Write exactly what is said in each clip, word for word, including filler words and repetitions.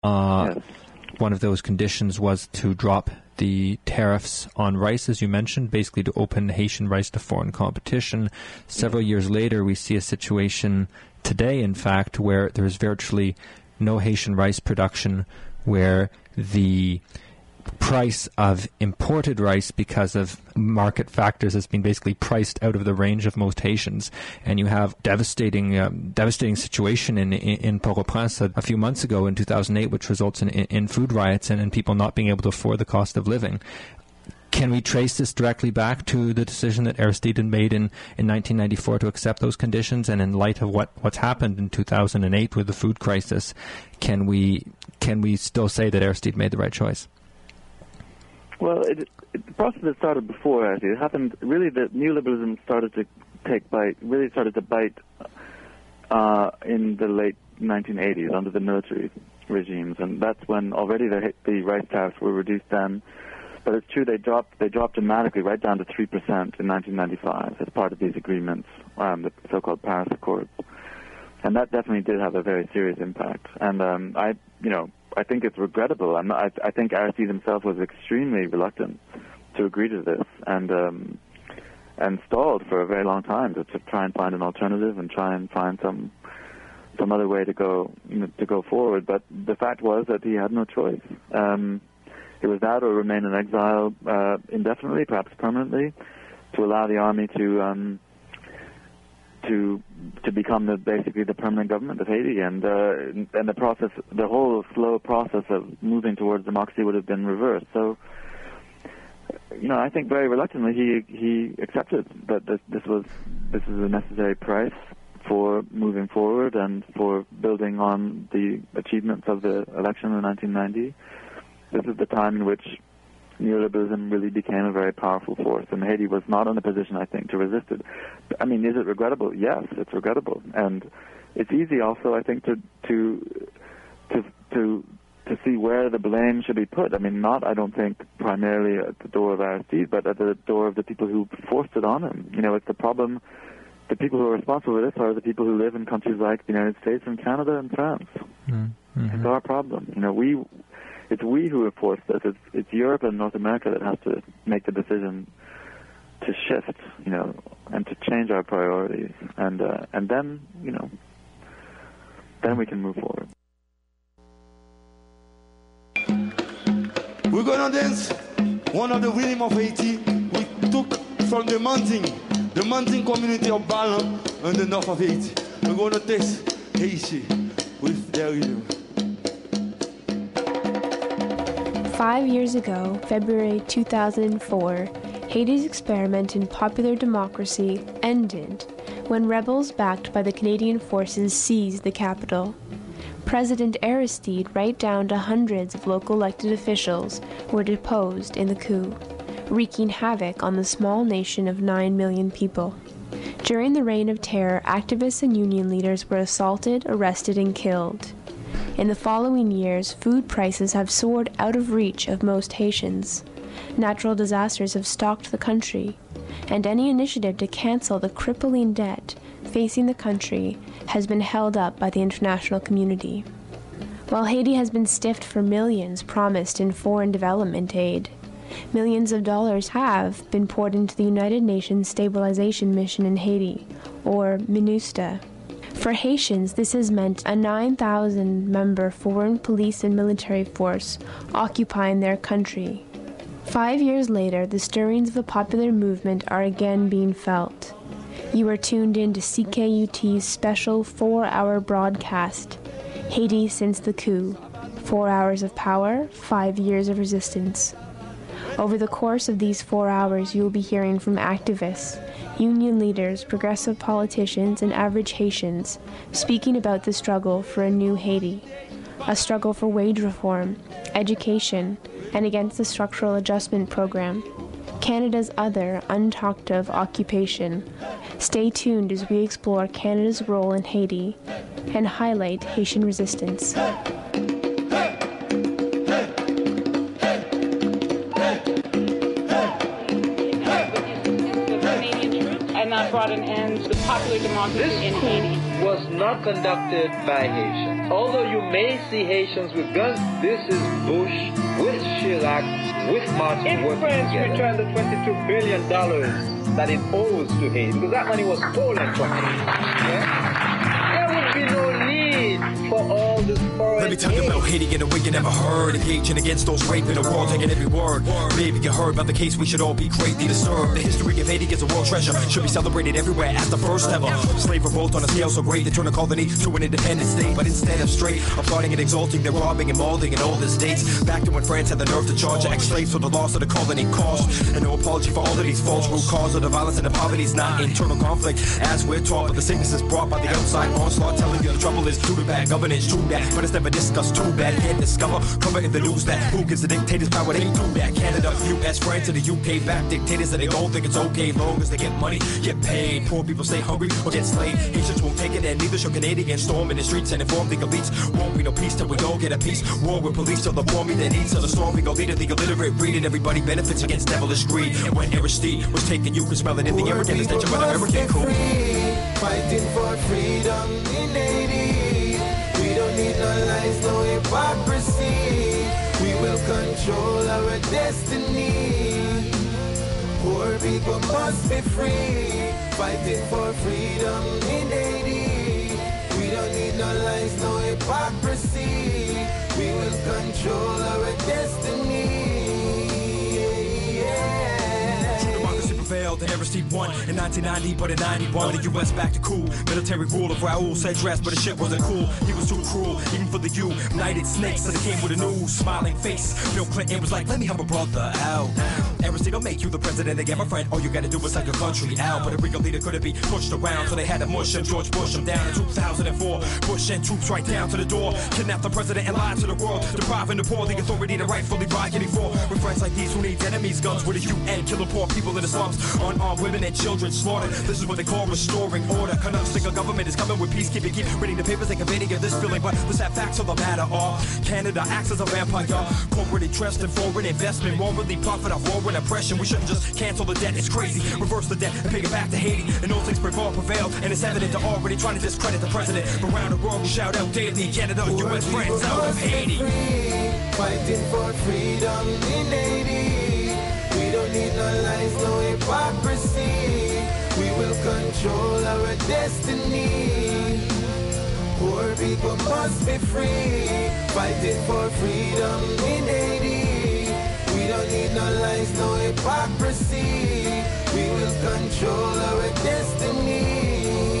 Uh, yes. One of those conditions was to drop the tariffs on rice, as you mentioned, basically to open Haitian rice to foreign competition. Several years later, we see a situation today, in fact, where there is virtually no Haitian rice production, where the price of imported rice, because of market factors, has been basically priced out of the range of most Haitians, and you have devastating, um, devastating situation in in, in Port-au-Prince a, a few months ago in two thousand eight, which results in, in, in food riots and, and people not being able to afford the cost of living. Can we trace this directly back to the decision that Aristide made in, in nineteen ninety-four to accept those conditions? And in light of what, what's happened in two thousand eight with the food crisis, can we can we still say that Aristide made the right choice? Well, it, it, the process had started before, actually. It happened, really, that neoliberalism started to take bite, really started to bite uh, in the late nineteen eighties under the military regimes, and that's when already the, the rice tariffs were reduced then. But it's true, they dropped they dropped dramatically, right down to three percent in nineteen ninety-five as part of these agreements, um, the so-called Paris Accords. And that definitely did have a very serious impact. And um, I, you know, I think it's regrettable. I'm not, I, I think Aristide himself was extremely reluctant to agree to this, and um, and stalled for a very long time to, to try and find an alternative and try and find some some other way to go, you know, to go forward. But the fact was that he had no choice. Um, it was that or remain in exile uh, indefinitely, perhaps permanently, to allow the army to um, to to become the, basically the permanent government of Haiti, and uh, and the process, the whole slow process of moving towards democracy would have been reversed. So, you know, I think very reluctantly he he accepted that this, this was this is a necessary price for moving forward and for building on the achievements of the election in nineteen ninety. This is the time in which neoliberalism really became a very powerful force, and Haiti was not in a position, I think, to resist it. I mean, is it regrettable? Yes, it's regrettable, and it's easy also, I think, to to to to to see where the blame should be put. I mean, not, I don't think, primarily at the door of Aristide, but at the door of the people who forced it on him. You know, it's the problem. The people who are responsible for this are the people who live in countries like the United States and Canada and France. Mm-hmm. It's our problem. You know, we. It's we who have forced this. It's, it's Europe and North America that has to make the decision to shift, you know, and to change our priorities, and uh, and then, you know, then we can move forward. We're gonna dance one of the rhythm of Haiti we took from the Manding, the Manding community of Balan in the north of Haiti. We're gonna taste Haiti with their rhythm. Five years ago, February two thousand four, Haiti's experiment in popular democracy ended when rebels backed by the Canadian forces seized the capital. President Aristide, right down to hundreds of local elected officials, were deposed in the coup, wreaking havoc on the small nation of nine million people. During the Reign of Terror, activists and union leaders were assaulted, arrested, and killed. In the following years, food prices have soared out of reach of most Haitians. Natural disasters have stalked the country, and any initiative to cancel the crippling debt facing the country has been held up by the international community. While Haiti has been stiffed for millions promised in foreign development aid, millions of dollars have been poured into the United Nations Stabilization Mission in Haiti, or MINUSTA. For Haitians, this has meant a nine thousand member foreign police and military force occupying their country. Five years later, the stirrings of the popular movement are again being felt. You are tuned in to C K U T's special four-hour broadcast, Haiti Since the Coup. Four hours of power, five years of resistance. Over the course of these four hours, you will be hearing from activists, union leaders, progressive politicians, and average Haitians speaking about the struggle for a new Haiti, a struggle for wage reform, education, and against the structural adjustment program, Canada's other untalked of occupation. Stay tuned as we explore Canada's role in Haiti and highlight Haitian resistance. Brought an end to popular democracy in Haiti. Was not conducted by Haitians. although you may see Haitians with guns, this is Bush with Chirac, with Martin working together. If France returned the twenty-two billion dollars that it owes to Haiti, because that money was stolen from Haiti, yeah? there would be no need for all this foreign Let me talk aid. About Haiti in a way you never heard. Engaging against those raping the world, taking every word. Maybe you heard about the case, we should all be greatly disturbed. The history of Haiti is a world treasure, should be celebrated everywhere as the first ever slave revolt on a scale so great they turn a colony to an independent state. But instead of straight, applauding and exalting, they're robbing and mauling and all the states. Back to when France had the nerve to charge ex-slaves for the loss of the colony cost. And no apology for all of these faults. Root cause of the violence and the poverty is not internal conflict, as we're taught, but the sickness is brought by the outside onslaught, telling you the trouble is due to bad governance, true that, but it's never discussed, too bad. Can't discover, cover in the news that who gives the dictators power, they do that. Canada, U S, France, and the U K back dictators, and they don't think it's okay long as they get money, get paid. Poor people stay hungry or get slaved. Haitians won't take it, and neither shall Canadians. Storm in the streets and inform the elites. Won't be no peace till we all get a peace. War with police till the poor me their needs, till the storming go leader, the illiterate breed, and everybody benefits against devilish greed. And when Aristide was taken, you could smell it in the air again. The stench of an American cool. Fighting for freedom in Haiti. We don't need no lies, no hypocrisy. We will control our destiny. Poor people must be free. Fighting for freedom in Haiti. We don't need no lies, no hypocrisy. We will control our destiny. Failed and Aristide won in nineteen ninety, but in ninety-one the U S back to cool military rule of Raoul Cedras, but the shit wasn't cool. He was too cruel, even for the United Snakes. So they came with a new smiling face. Bill Clinton was like, "Let me help a brother out." Aristide, I'll make you the president again, my friend. All you gotta do is take your country out. But a real leader couldn't be pushed around, so they had to mush him. George Bush him down in two thousand four. Bush and troops right down to the door, kidnapped the president and lied to the world, depriving the poor the authority to rightfully rioting for. With friends like these, who needs enemies? Guns with a U N, killing poor people in the slums. Unarmed women and children slaughtered. This is what they call restoring order. Canucks think a government is coming with peacekeeping. Keep reading the papers and conveying of this feeling, but the sad facts of the matter are Canada acts as a vampire. Corporate interest and foreign investment morally profit off war and oppression. We shouldn't just cancel the debt, it's crazy. Reverse the debt and pay it back to Haiti. And all things prevail, prevailed, and it's evident they're already trying to discredit the president. But around the world we shout out daily, Canada, U S, France, out of Haiti. Fighting for freedom in Haiti. We don't need no lies, no hypocrisy. We will control our destiny. Poor people must be free. Fighting for freedom in Haiti. We don't need no lies, no hypocrisy. We will control our destiny.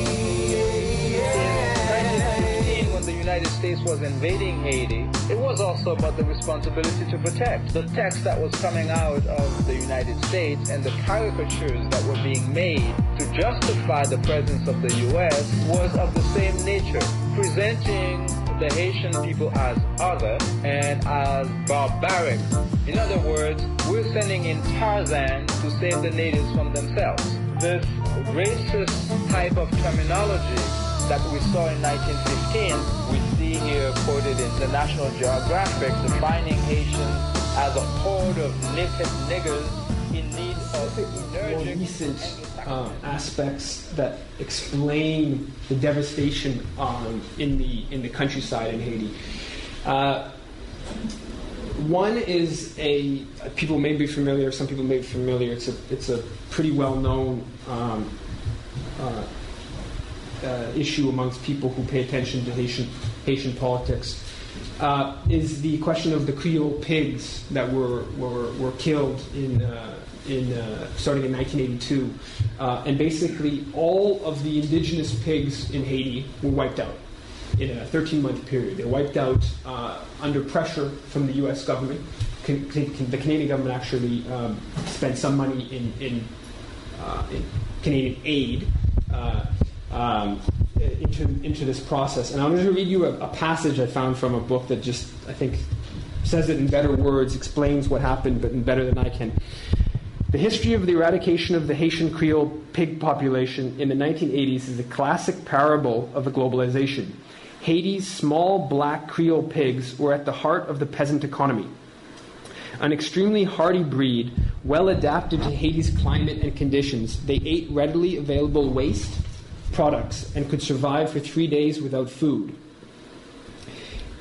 The United States was invading Haiti, it was also about the responsibility to protect. The text that was coming out of the United States and the caricatures that were being made to justify the presence of the U S was of the same nature, presenting the Haitian people as other and as barbaric. In other words, we're sending in Tarzan to save the natives from themselves. This racist type of terminology that we saw in nineteen fifteen, we see here quoted in the National Geographic, defining Haitians as a horde of naked niggers in need of more recent uh, aspects that explain the devastation um, in the in the countryside in Haiti. Uh, one is a people may be familiar, some people may be familiar. It's a it's a pretty well known. Um, uh, Uh, issue amongst people who pay attention to Haitian Haitian politics uh, is the question of the Creole pigs that were were, were killed in uh, in uh, starting in nineteen eighty-two, uh, and basically all of the indigenous pigs in Haiti were wiped out in a thirteen-month period. They were wiped out uh, under pressure from the U S government. Can, can, the Canadian government actually um, spent some money in in, uh, in Canadian aid. Uh, Um, into into this process. And I'm going to read you a, a passage I found from a book that just, I think, says it in better words, explains what happened, but in better than I can. The history of the eradication of the Haitian Creole pig population in the nineteen eighties is a classic parable of the globalization. Haiti's small black Creole pigs were at the heart of the peasant economy. An extremely hardy breed, well adapted to Haiti's climate and conditions, they ate readily available waste products and could survive for three days without food.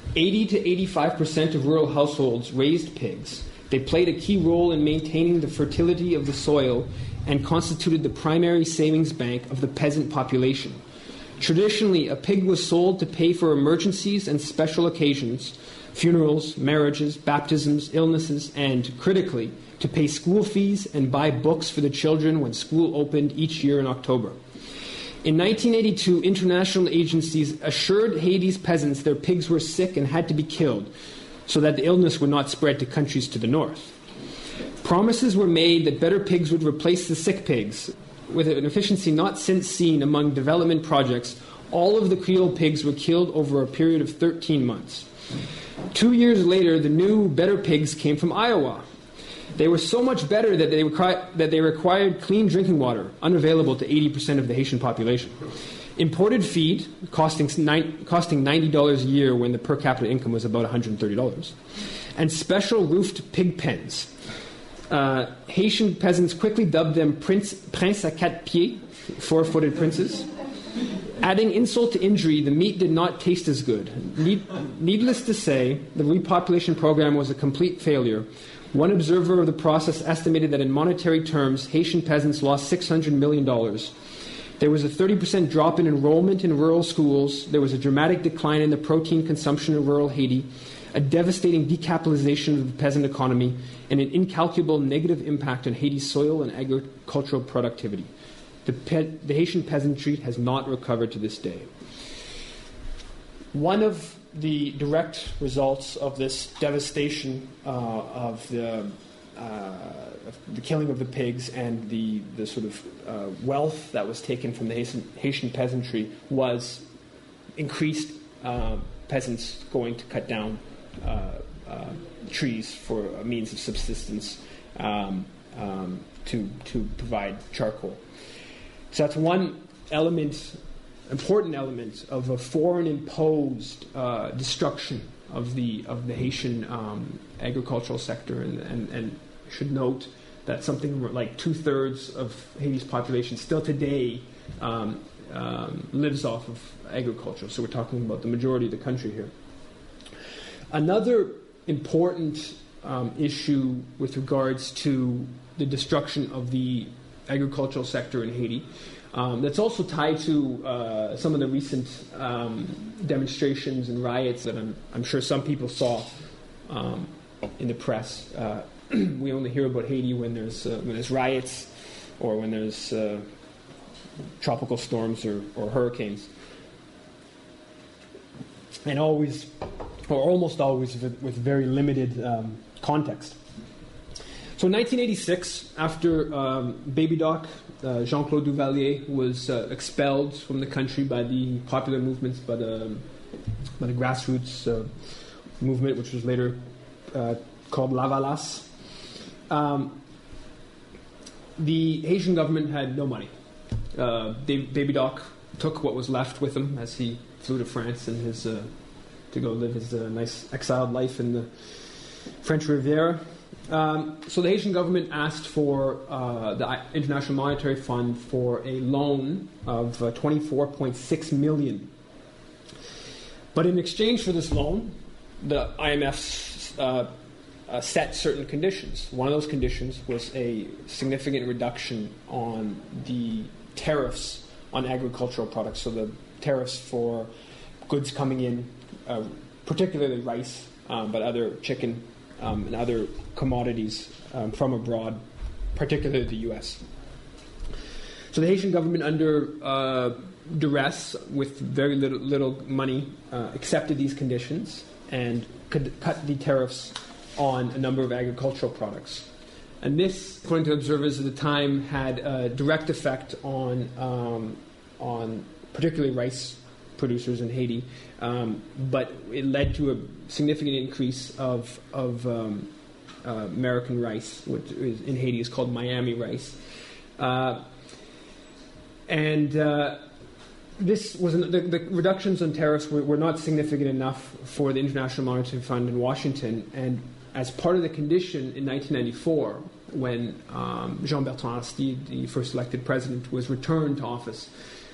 eighty to eighty-five percent of rural households raised pigs. They played a key role in maintaining the fertility of the soil and constituted the primary savings bank of the peasant population. Traditionally, a pig was sold to pay for emergencies and special occasions, funerals, marriages, baptisms, illnesses, and, critically, to pay school fees and buy books for the children when school opened each year in October. In nineteen eighty-two, international agencies assured Haiti's peasants their pigs were sick and had to be killed so that the illness would not spread to countries to the north. Promises were made that better pigs would replace the sick pigs. With an efficiency not since seen among development projects, all of the Creole pigs were killed over a period of thirteen months. Two years later, the new better pigs came from Iowa. They were so much better that they, requi- that they required clean drinking water, unavailable to eighty percent of the Haitian population. Imported feed, costing, nine, costing ninety dollars a year when the per capita income was about one hundred thirty dollars. And special roofed pig pens. Uh, Haitian peasants quickly dubbed them Prince, Prince à quatre pieds, four-footed princes. Adding insult to injury, the meat did not taste as good. Need, needless to say, the repopulation program was a complete failure. One observer of the process estimated that in monetary terms, Haitian peasants lost six hundred million dollars. There was a thirty percent drop in enrollment in rural schools. There was a dramatic decline in the protein consumption of rural Haiti, a devastating decapitalization of the peasant economy, and an incalculable negative impact on Haiti's soil and agricultural productivity. The, pe- the Haitian peasantry has not recovered to this day. One of the direct results of this devastation uh, of the uh, of the killing of the pigs and the, the sort of uh, wealth that was taken from the Haitian, Haitian peasantry was increased uh, peasants going to cut down uh, uh, trees for a means of subsistence um, um, to, to provide charcoal. So that's one element, important element of a foreign-imposed uh, destruction of the of the Haitian um, agricultural sector, and, and and should note that something like two-thirds of Haiti's population still today um, um, lives off of agriculture. So we're talking about the majority of the country here. Another important um, issue with regards to the destruction of the agricultural sector in Haiti, um, that's also tied to uh, some of the recent um, demonstrations and riots that I'm, I'm sure some people saw um, in the press. Uh, we only hear about Haiti when there's uh, when there's riots or when there's uh, tropical storms or, or hurricanes, and always, or almost always, with, with very limited um, context. So in nineteen eighty-six, after um, Baby Doc, uh, Jean-Claude Duvalier was uh, expelled from the country by the popular movements, by the, by the grassroots uh, movement, which was later uh, called Lavalas, um, the Haitian government had no money. Uh, Baby Doc took what was left with him as he flew to France and his uh, to go live his uh, nice exiled life in the French Riviera. Um, so the Haitian government asked for uh, the International Monetary Fund for a loan of uh, twenty-four point six million dollars. But in exchange for this loan, the I M F uh, uh, set certain conditions. One of those conditions was a significant reduction on the tariffs on agricultural products. So the tariffs for goods coming in, uh, particularly rice, um, but other chicken, Um, and other commodities um, from abroad, particularly the U S. So the Haitian government, under uh, duress, with very little, little money, uh, accepted these conditions and could cut the tariffs on a number of agricultural products. And this, according to observers at the time, had a direct effect on, um, on particularly rice producers in Haiti, um, but it led to a significant increase of, of um, uh, American rice, which is, in Haiti is called Miami rice. Uh, and uh, this was an, the, the reductions on tariffs were, were not significant enough for the International Monetary Fund in Washington, and as part of the condition in nineteen ninety-four, when um, Jean-Bertrand Aristide, the first elected president, was returned to office,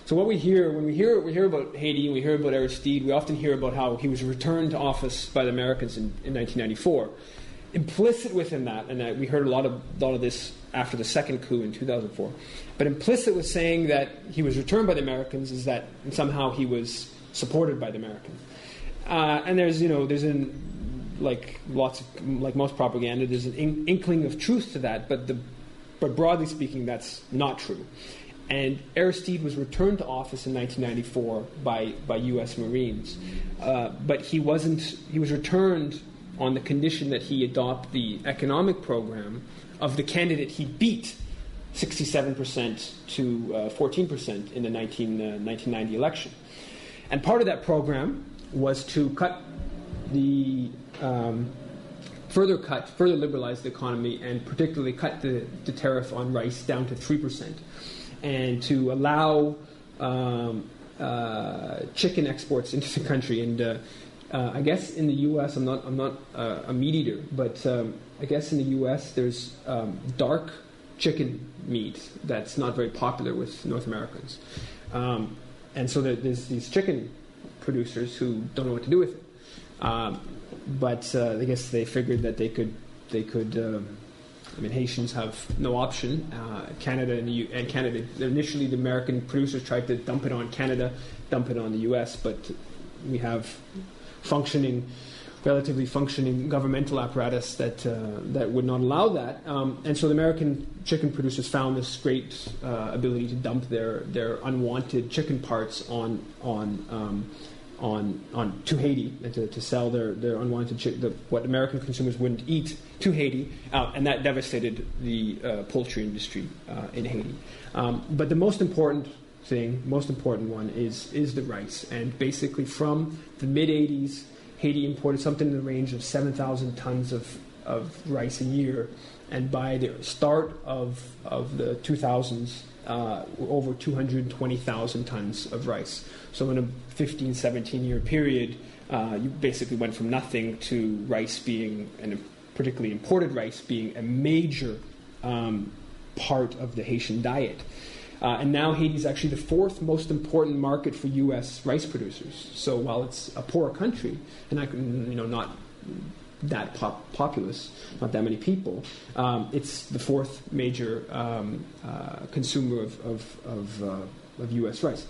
So what we hear, when we hear we hear about Haiti and we hear about Aristide, we often hear about how he was returned to office by the Americans in, in nineteen ninety-four. Implicit within that, and that we heard a lot of a lot of this after the second coup in two thousand four, but implicit with saying that he was returned by the Americans is that somehow he was supported by the Americans. Uh, and there's, you know, there's an, like lots of, like most propaganda, there's an in, inkling of truth to that, but the, but broadly speaking, that's not true. And Aristide was returned to office in nineteen ninety-four by, by U S Marines, uh, but he wasn't. He was returned on the condition that he adopt the economic program of the candidate he beat, sixty-seven percent to uh, fourteen percent in the nineteen, uh, nineteen ninety election. And part of that program was to cut the um, further cut, further liberalize the economy, and particularly cut the, the tariff on rice down to three percent. And to allow um, uh, chicken exports into the country. And uh, uh, I guess in the U S, I'm not I'm not uh, a meat eater, but um, I guess in the U S there's um, dark chicken meat that's not very popular with North Americans. Um, and so there, there's these chicken producers who don't know what to do with it. Um, but uh, I guess they figured that they could they could. Um, I mean, Haitians have no option. Uh, Canada and, the U- and Canada, initially the American producers tried to dump it on Canada, dump it on the U S, but we have functioning, relatively functioning governmental apparatus that uh, that would not allow that. Um, and so the American chicken producers found this great uh, ability to dump their, their unwanted chicken parts on on um, on on to Haiti and to, to sell their, their unwanted chicken, the, what American consumers wouldn't eat to Haiti, uh, and that devastated the uh, poultry industry uh, in Haiti. Um, but the most important thing, most important one is is the rice, and basically from the mid eighties, Haiti imported something in the range of seven thousand tons of, of rice a year, and by the start of of the two thousands, uh, over two hundred twenty thousand tons of rice. So in a fifteen, seventeen year period, uh, you basically went from nothing to rice being, and particularly imported rice, being a major um, part of the Haitian diet. Uh, and now Haiti is actually the fourth most important market for U S rice producers. So while it's a poor country, and I, you know, not that pop- populous, not that many people, um, it's the fourth major um, uh, consumer of of, of, uh, of U S rice.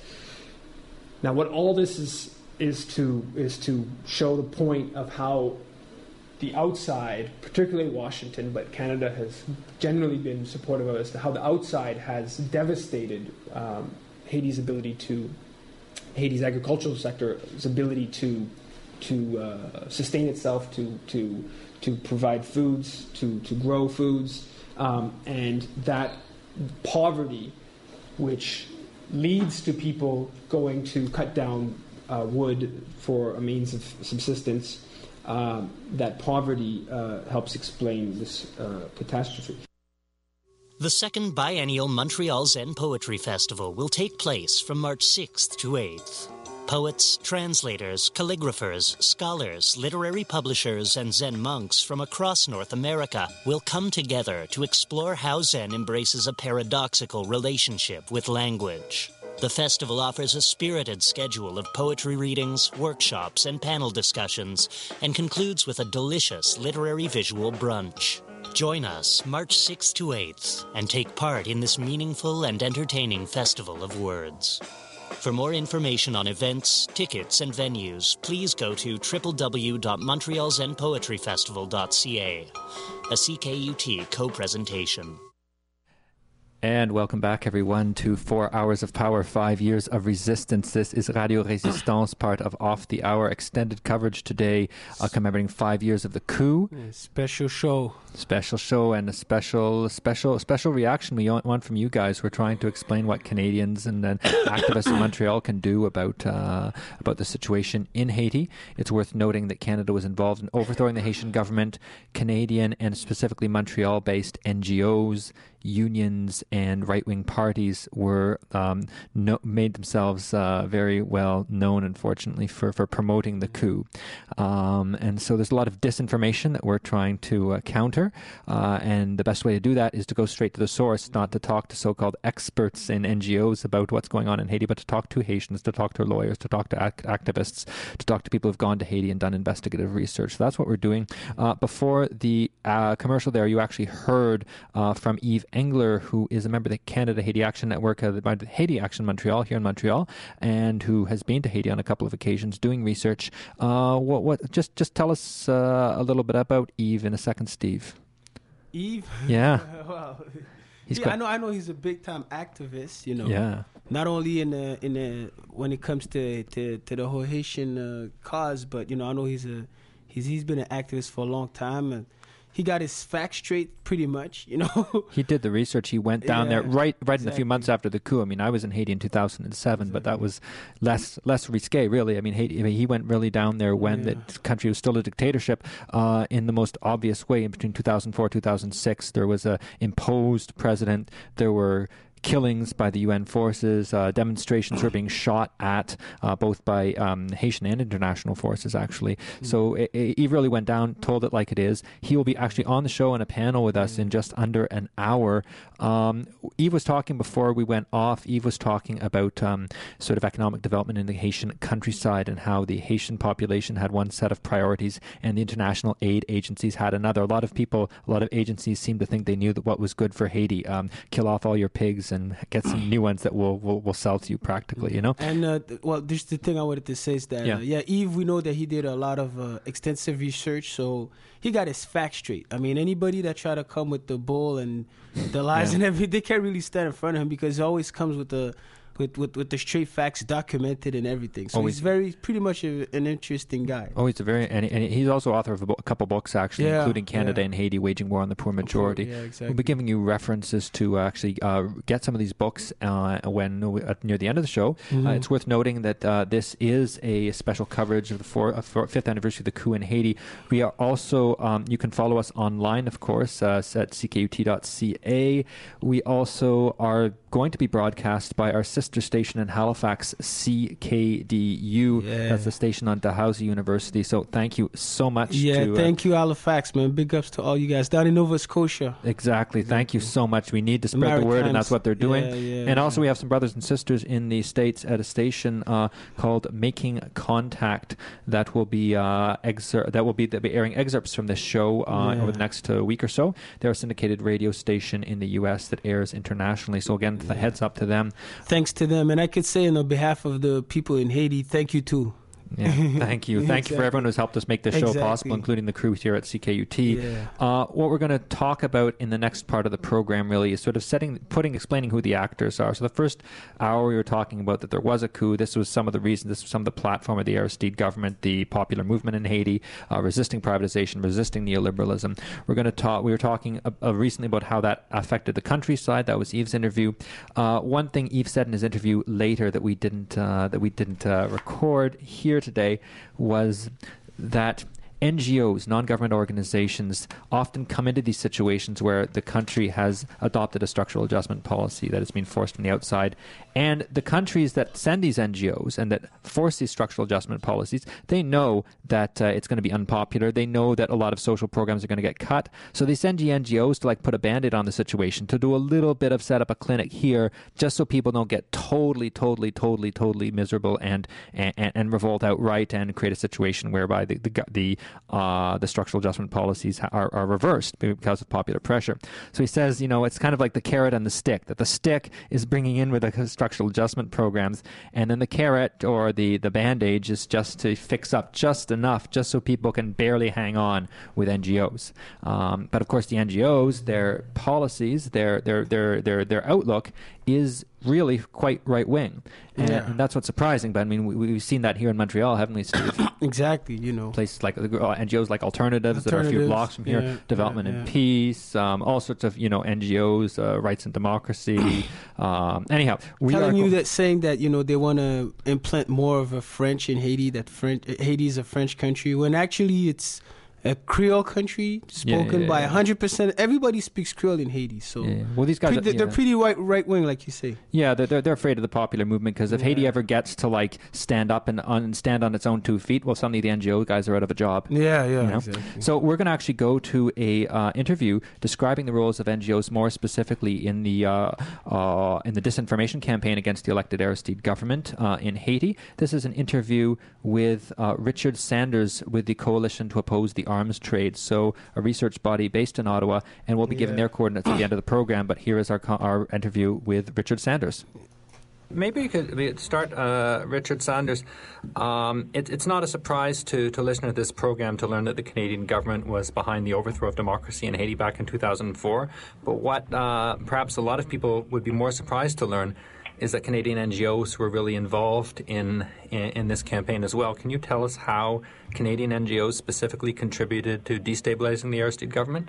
Now, what all this is is to is to show the point of how the outside, particularly Washington, but Canada has generally been supportive of this, how the outside has devastated um, Haiti's ability to, Haiti's agricultural sector's ability to to uh, sustain itself, to to to provide foods, to to grow foods, um, and that poverty, which leads to people going to cut down uh, wood for a means of subsistence. Um, that poverty uh, helps explain this uh, catastrophe. The second biennial Montreal Zen Poetry Festival will take place from March sixth to eighth. Poets, translators, calligraphers, scholars, literary publishers, and Zen monks from across North America will come together to explore how Zen embraces a paradoxical relationship with language. The festival offers a spirited schedule of poetry readings, workshops, and panel discussions, and concludes with a delicious literary visual brunch. Join us March sixth to eighth and take part in this meaningful and entertaining festival of words. For more information on events, tickets, and venues, please go to w w w dot montreal zen poetry festival dot c a, a C K U T co-presentation. And welcome back, everyone, to Four Hours of Power, Five Years of Resistance. This is Radio Résistance, part of Off the Hour, extended coverage today, uh, commemorating five years of the coup. Yeah, special show. Special show and a special, special, special reaction we want from you guys. We're trying to explain what Canadians and then activists in Montreal can do about uh, about the situation in Haiti. It's worth noting that Canada was involved in overthrowing the Haitian government. Canadian and specifically Montreal-based N G Os, unions, and right-wing parties were um, no, made themselves uh, very well known, unfortunately, for, for promoting the coup. Um, and so there's a lot of disinformation that we're trying to uh, counter. Uh, and the best way to do that is to go straight to the source, not to talk to so-called experts in N G Os about what's going on in Haiti, but to talk to Haitians, to talk to lawyers, to talk to ac- activists, to talk to people who've gone to Haiti and done investigative research. So that's what we're doing. Uh, before the uh, commercial there, you actually heard uh, from Yves Engler, who is a member of the Canada Haiti Action Network, uh, the Haiti Action Montreal here in Montreal, and who has been to Haiti on a couple of occasions doing research. Uh, what, what? Just, just tell us uh, a little bit about Yves in a second, Steve. Yves? Yeah. Wow. He's yeah, got, I know. I know he's a big time activist. You know. Yeah. Not only in the in the when it comes to to, to the whole Haitian uh, cause, but you know, I know he's a he's he's been an activist for a long time, and he got his facts straight pretty much. You know. He did the research. He went down yeah, there right right exactly. in a few months after the coup. I mean, I was in Haiti in two thousand seven, exactly. but that was less less risque, really. I mean, Haiti, I mean, he went really down there when yeah. the country was still a dictatorship uh, in the most obvious way. In between two thousand four and two thousand six, there was a imposed president. There were killings by the U N forces, uh, demonstrations were being shot at, uh, both by um, Haitian and international forces, actually. Mm-hmm. So it, it, Yves really went down, told it like it is. He will be actually on the show in a panel with us mm-hmm. in just under an hour. Um, Yves was talking before we went off. Yves was talking about um, sort of economic development in the Haitian countryside and how the Haitian population had one set of priorities and the international aid agencies had another. A lot of people, a lot of agencies seemed to think they knew that what was good for Haiti. Um, kill off all your pigs and get some new ones that will, will, will sell to you practically, you know? And, uh, well, just the thing I wanted to say is that, yeah, uh, yeah Yves, we know that he did a lot of uh, extensive research, so he got his facts straight. I mean, anybody that try to come with the bull and the lies yeah. and everything, they can't really stand in front of him because he always comes with the With, with with the straight facts documented and everything. So always, he's very pretty much a, an interesting guy. Oh, he's a very and, and he's also author of a, bo- a couple books actually, yeah, including Canada yeah. and Haiti: Waging War on the Poor Majority. Yeah, exactly. We'll be giving you references to uh, actually uh, get some of these books uh, when uh, near the end of the show. Mm-hmm. Uh, it's worth noting that uh, this is a special coverage of the four, uh, four, fifth anniversary of the coup in Haiti. We are also um, you can follow us online, of course, uh, at c k u t dot c a. We also are going to be broadcast by our sister station in Halifax, C K D U. Yeah. That's the station on Dalhousie University. So thank you so much. Yeah, to, thank uh, you, Halifax, man. Big ups to all you guys down in Nova Scotia. Exactly. Thank you so much. We need to spread Maritimes. the word, and that's what they're doing. Yeah, yeah, and also yeah. we have some brothers and sisters in the States at a station uh, called Making Contact that will be uh, exer- that will be, be airing excerpts from this show uh, yeah. over the next uh, week or so. They're a syndicated radio station in the U S that airs internationally. So again, the heads up to them. Thanks to them. And I could say on behalf of the people in Haiti, thank you too. Yeah, thank you. Thank exactly. you for everyone who's helped us make this show exactly. possible, including the crew here at C K U T. Yeah. Uh, what we're going to talk about in the next part of the program really is sort of setting, putting, explaining who the actors are. So the first hour we were talking about that there was a coup. This was some of the reasons. This was some of the platform of the Aristide government, the popular movement in Haiti, uh, resisting privatization, resisting neoliberalism. We're going to talk. We were talking uh, uh, recently about how that affected the countryside. That was Yves' interview. Uh, one thing Yves said in his interview later that we didn't uh, that we didn't uh, record here today was that N G Os, non-government organizations, often come into these situations where the country has adopted a structural adjustment policy that has been forced from the outside. And the countries that send these N G Os and that force these structural adjustment policies, they know that uh, it's going to be unpopular. They know that a lot of social programs are going to get cut. So they send N G Os to like put a Band-Aid on the situation, to do a little bit of set up a clinic here, just so people don't get totally, totally, totally, totally miserable and and, and revolt outright and create a situation whereby the the, the Uh, the structural adjustment policies are, are reversed because of popular pressure. So he says, you know, it's kind of like the carrot and the stick, that the stick is bringing in with the structural adjustment programs, and then the carrot or the, the Band-Aid is just to fix up just enough, just so people can barely hang on with N G Os. Um, but of course, the N G Os, their policies, their their their their their outlook is really quite right-wing. And, yeah. and that's what's surprising. But I mean, we, we've seen that here in Montreal, haven't we, Steve? Exactly, you know. Places like uh, N G Os like Alternatives, Alternatives that are a few blocks from here, yeah, Development yeah, yeah. and Peace, um, all sorts of, you know, N G Os, uh, Rights and Democracy. um, anyhow, we telling are you that saying that, you know, they want to implant more of a French in Haiti, that French, Haiti is a French country, when actually it's a Creole country spoken yeah, by yeah. one hundred percent. Everybody speaks Creole in Haiti. So yeah. Well, these guys, pre- are, they're yeah. pretty right, right wing, like you say. Yeah, they're, they're, they're afraid of the popular movement because if Yeah. Haiti ever gets to like stand up and on, stand on its own two feet, well, suddenly the N G O guys are out of a job. Yeah, yeah, you know? exactly. So we're going to actually go to a uh, interview describing the roles of N G Os more specifically in the uh, uh, in the disinformation campaign against the elected Aristide government uh, in Haiti. This is an interview with uh, Richard Sanders with the Coalition to Oppose the Arms Trade, so a research body based in Ottawa, and we'll be giving Yeah. their coordinates at the end of the program. But here is our co- our interview with Richard Sanders. Maybe we could we could start, uh, Richard Sanders. Um, it, it's not a surprise to, to listen to this program to learn that the Canadian government was behind the overthrow of democracy in Haiti back in two thousand four. But what uh, perhaps a lot of people would be more surprised to learn is that Canadian N G Os were really involved in, in in this campaign as well. Can you tell us how Canadian N G Os specifically contributed to destabilizing the Aristide government?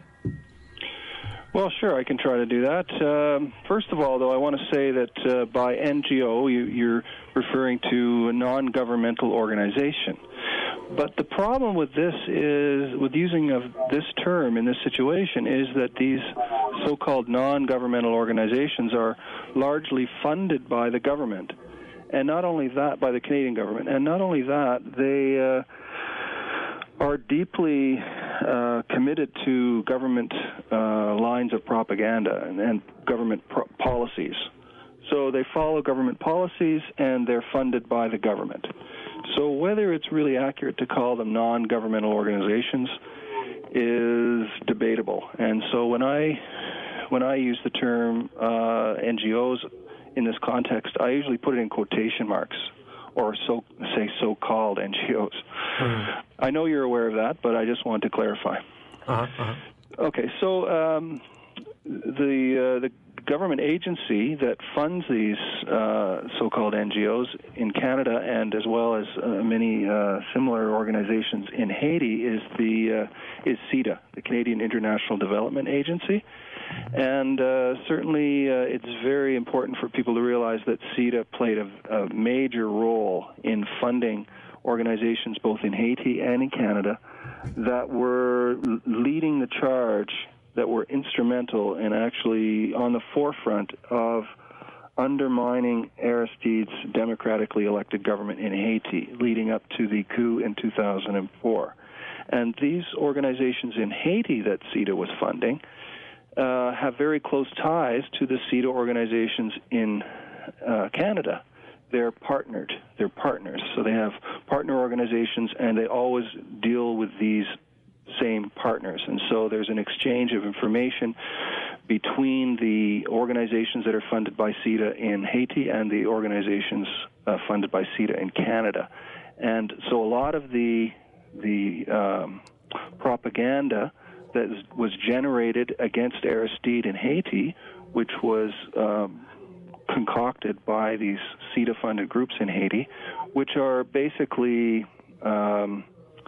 Well, sure, I can try to do that. Um, first of all, though, I want to say that uh, by N G O, you, you're referring to a non-governmental organization. But the problem with this is, with using of this term in this situation, is that these so-called non-governmental organizations are largely funded by the government. And not only that, by the Canadian government. And not only that, they uh, are deeply uh, committed to government uh, lines of propaganda and, and government pro- policies. So they follow government policies, and they're funded by the government. So whether it's really accurate to call them non-governmental organizations is debatable. And so when I when I use the term uh, N G Os in this context, I usually put it in quotation marks, or so say so-called N G Os. Mm-hmm. I know you're aware of that, but I just want to clarify. Uh-huh, uh-huh. Okay, so um, the uh, the government agency that funds these uh, so-called N G Os in Canada, and as well as uh, many uh, similar organizations in Haiti, is the uh, is CIDA, the Canadian International Development Agency. And uh, certainly uh, it's very important for people to realize that CIDA played a, a major role in funding organizations both in Haiti and in Canada that were l- leading the charge, that were instrumental and actually on the forefront of undermining Aristide's democratically elected government in Haiti, leading up to the coup in two thousand four. And these organizations in Haiti that CIDA was funding uh, have very close ties to the CIDA organizations in uh, Canada. They're partnered. They're partners. So they have partner organizations, and they always deal with these same partners. And so there's an exchange of information between the organizations that are funded by CIDA in Haiti and the organizations uh, funded by CIDA in Canada. And so a lot of the the um, propaganda that was generated against Aristide in Haiti, which was um, concocted by these CIDA-funded groups in Haiti, which are basically um,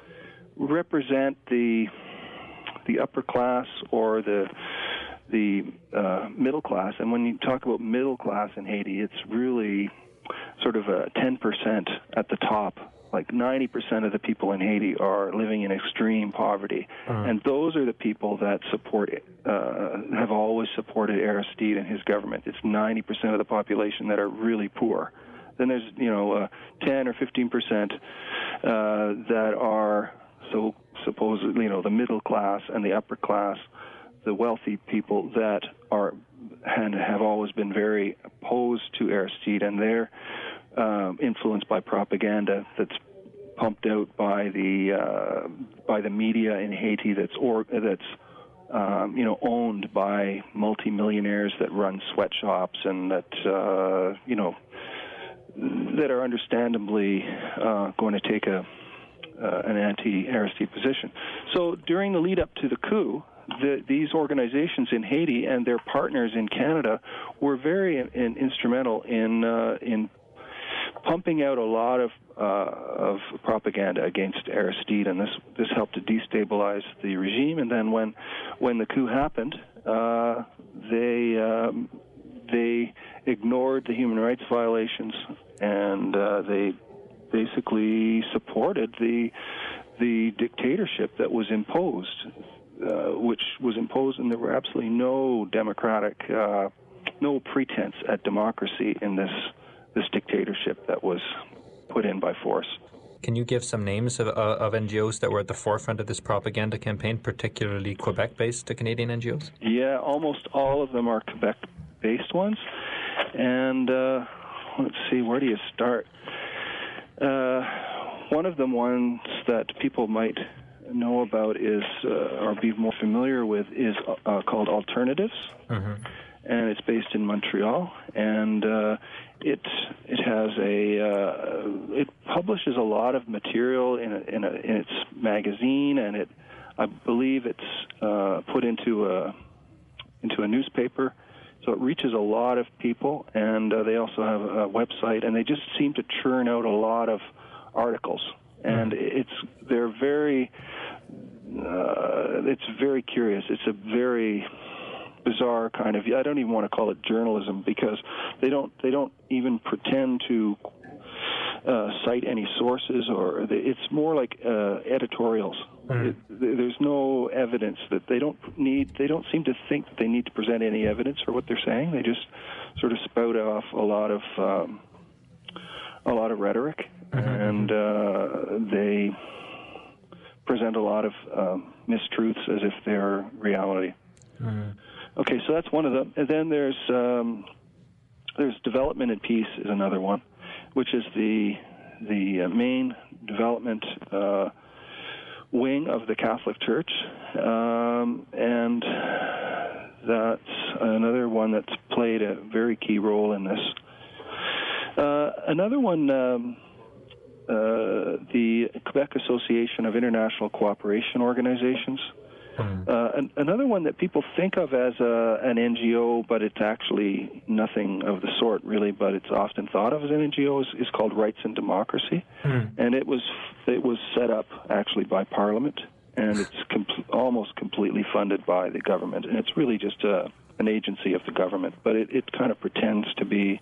represent the the upper class or the the uh, middle class. And when you talk about middle class in Haiti, it's really sort of a ten percent at the top. Like ninety percent of the people in Haiti are living in extreme poverty. Uh-huh. And those are the people that support, uh, have always supported Aristide and his government. It's ninety percent of the population that are really poor. Then there's, you know, uh, ten or fifteen percent uh, that are, so supposedly, you know, the middle class and the upper class, the wealthy people that are and have always been very opposed to Aristide, and they're Um, influenced by propaganda that's pumped out by the uh, by the media in Haiti. That's or that's um, you know owned by multimillionaires that run sweatshops and that uh, you know that are understandably uh, going to take a uh, an anti-Aristide position. So during the lead up to the coup, The, these organizations in Haiti and their partners in Canada were very in, in, instrumental in uh, in pumping out a lot of uh, of propaganda against Aristide, and this this helped to destabilize the regime. And then when when the coup happened, uh, they um, they ignored the human rights violations, and uh, they basically supported the the dictatorship that was imposed, uh, which was imposed, and there were absolutely no democratic, uh, no pretense at democracy in this this dictatorship that was put in by force. Can you give some names of, uh, of N G Os that were at the forefront of this propaganda campaign, particularly Quebec-based Canadian N G Os? Yeah, almost all of them are Quebec-based ones. And uh, let's see, where do you start? Uh, one of the ones that people might know about is, uh, or be more familiar with, is uh, called Alternatives. Mm-hmm. And it's based in Montreal, and uh, it it has a uh, it publishes a lot of material in a, in, a, in its magazine, and it I believe it's uh, put into a into a newspaper, so it reaches a lot of people, and uh, they also have a website, and they just seem to churn out a lot of articles, and it's they're very uh, it's very curious. It's a very bizarre kind of, I don't even want to call it journalism, because they don't they don't even pretend to uh, cite any sources, or they, it's more like uh, editorials. Mm. It, there's no evidence that they don't need. They don't seem to think that they need to present any evidence for what they're saying. They just sort of spout off a lot of um, a lot of rhetoric, mm-hmm. and uh, they present a lot of um, mistruths as if they're reality. Mm. Okay, so that's one of them. And then there's um, there's Development and Peace is another one, which is the the uh, main development uh, wing of the Catholic Church, um, and that's another one that's played a very key role in this. Uh, another one, um, uh, the Quebec Association of International Cooperation Organizations. Uh, an, another one that people think of as a, an N G O, but it's actually nothing of the sort, really. But it's often thought of as an N G O is, is called Rights and Democracy, mm. and it was it was set up actually by Parliament, and it's com- almost completely funded by the government, and it's really just a, an agency of the government. But it, it kind of pretends to be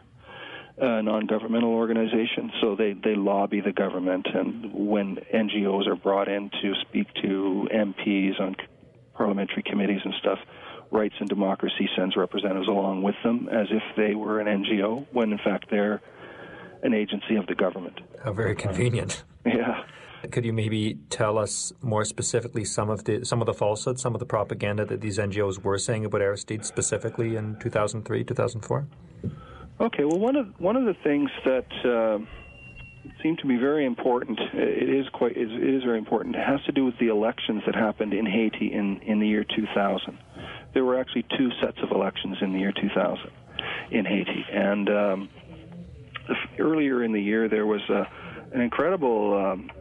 a non-governmental organization, so they, they lobby the government, and when N G Os are brought in to speak to M Ps on parliamentary committees and stuff, Rights and Democracy sends representatives along with them as if they were an N G O, when in fact they're an agency of the government. How very convenient. Yeah. Could you maybe tell us more specifically some of the some of the falsehoods, some of the propaganda that these N G Os were saying about Aristide specifically in two thousand three, two thousand four? Okay, well, one of one of the things that uh, seemed to be very important, it is quite, it is very important. It has to do with the elections that happened in Haiti in, in the year two thousand. There were actually two sets of elections in the year two thousand in Haiti, and um, earlier in the year there was a, an incredible um,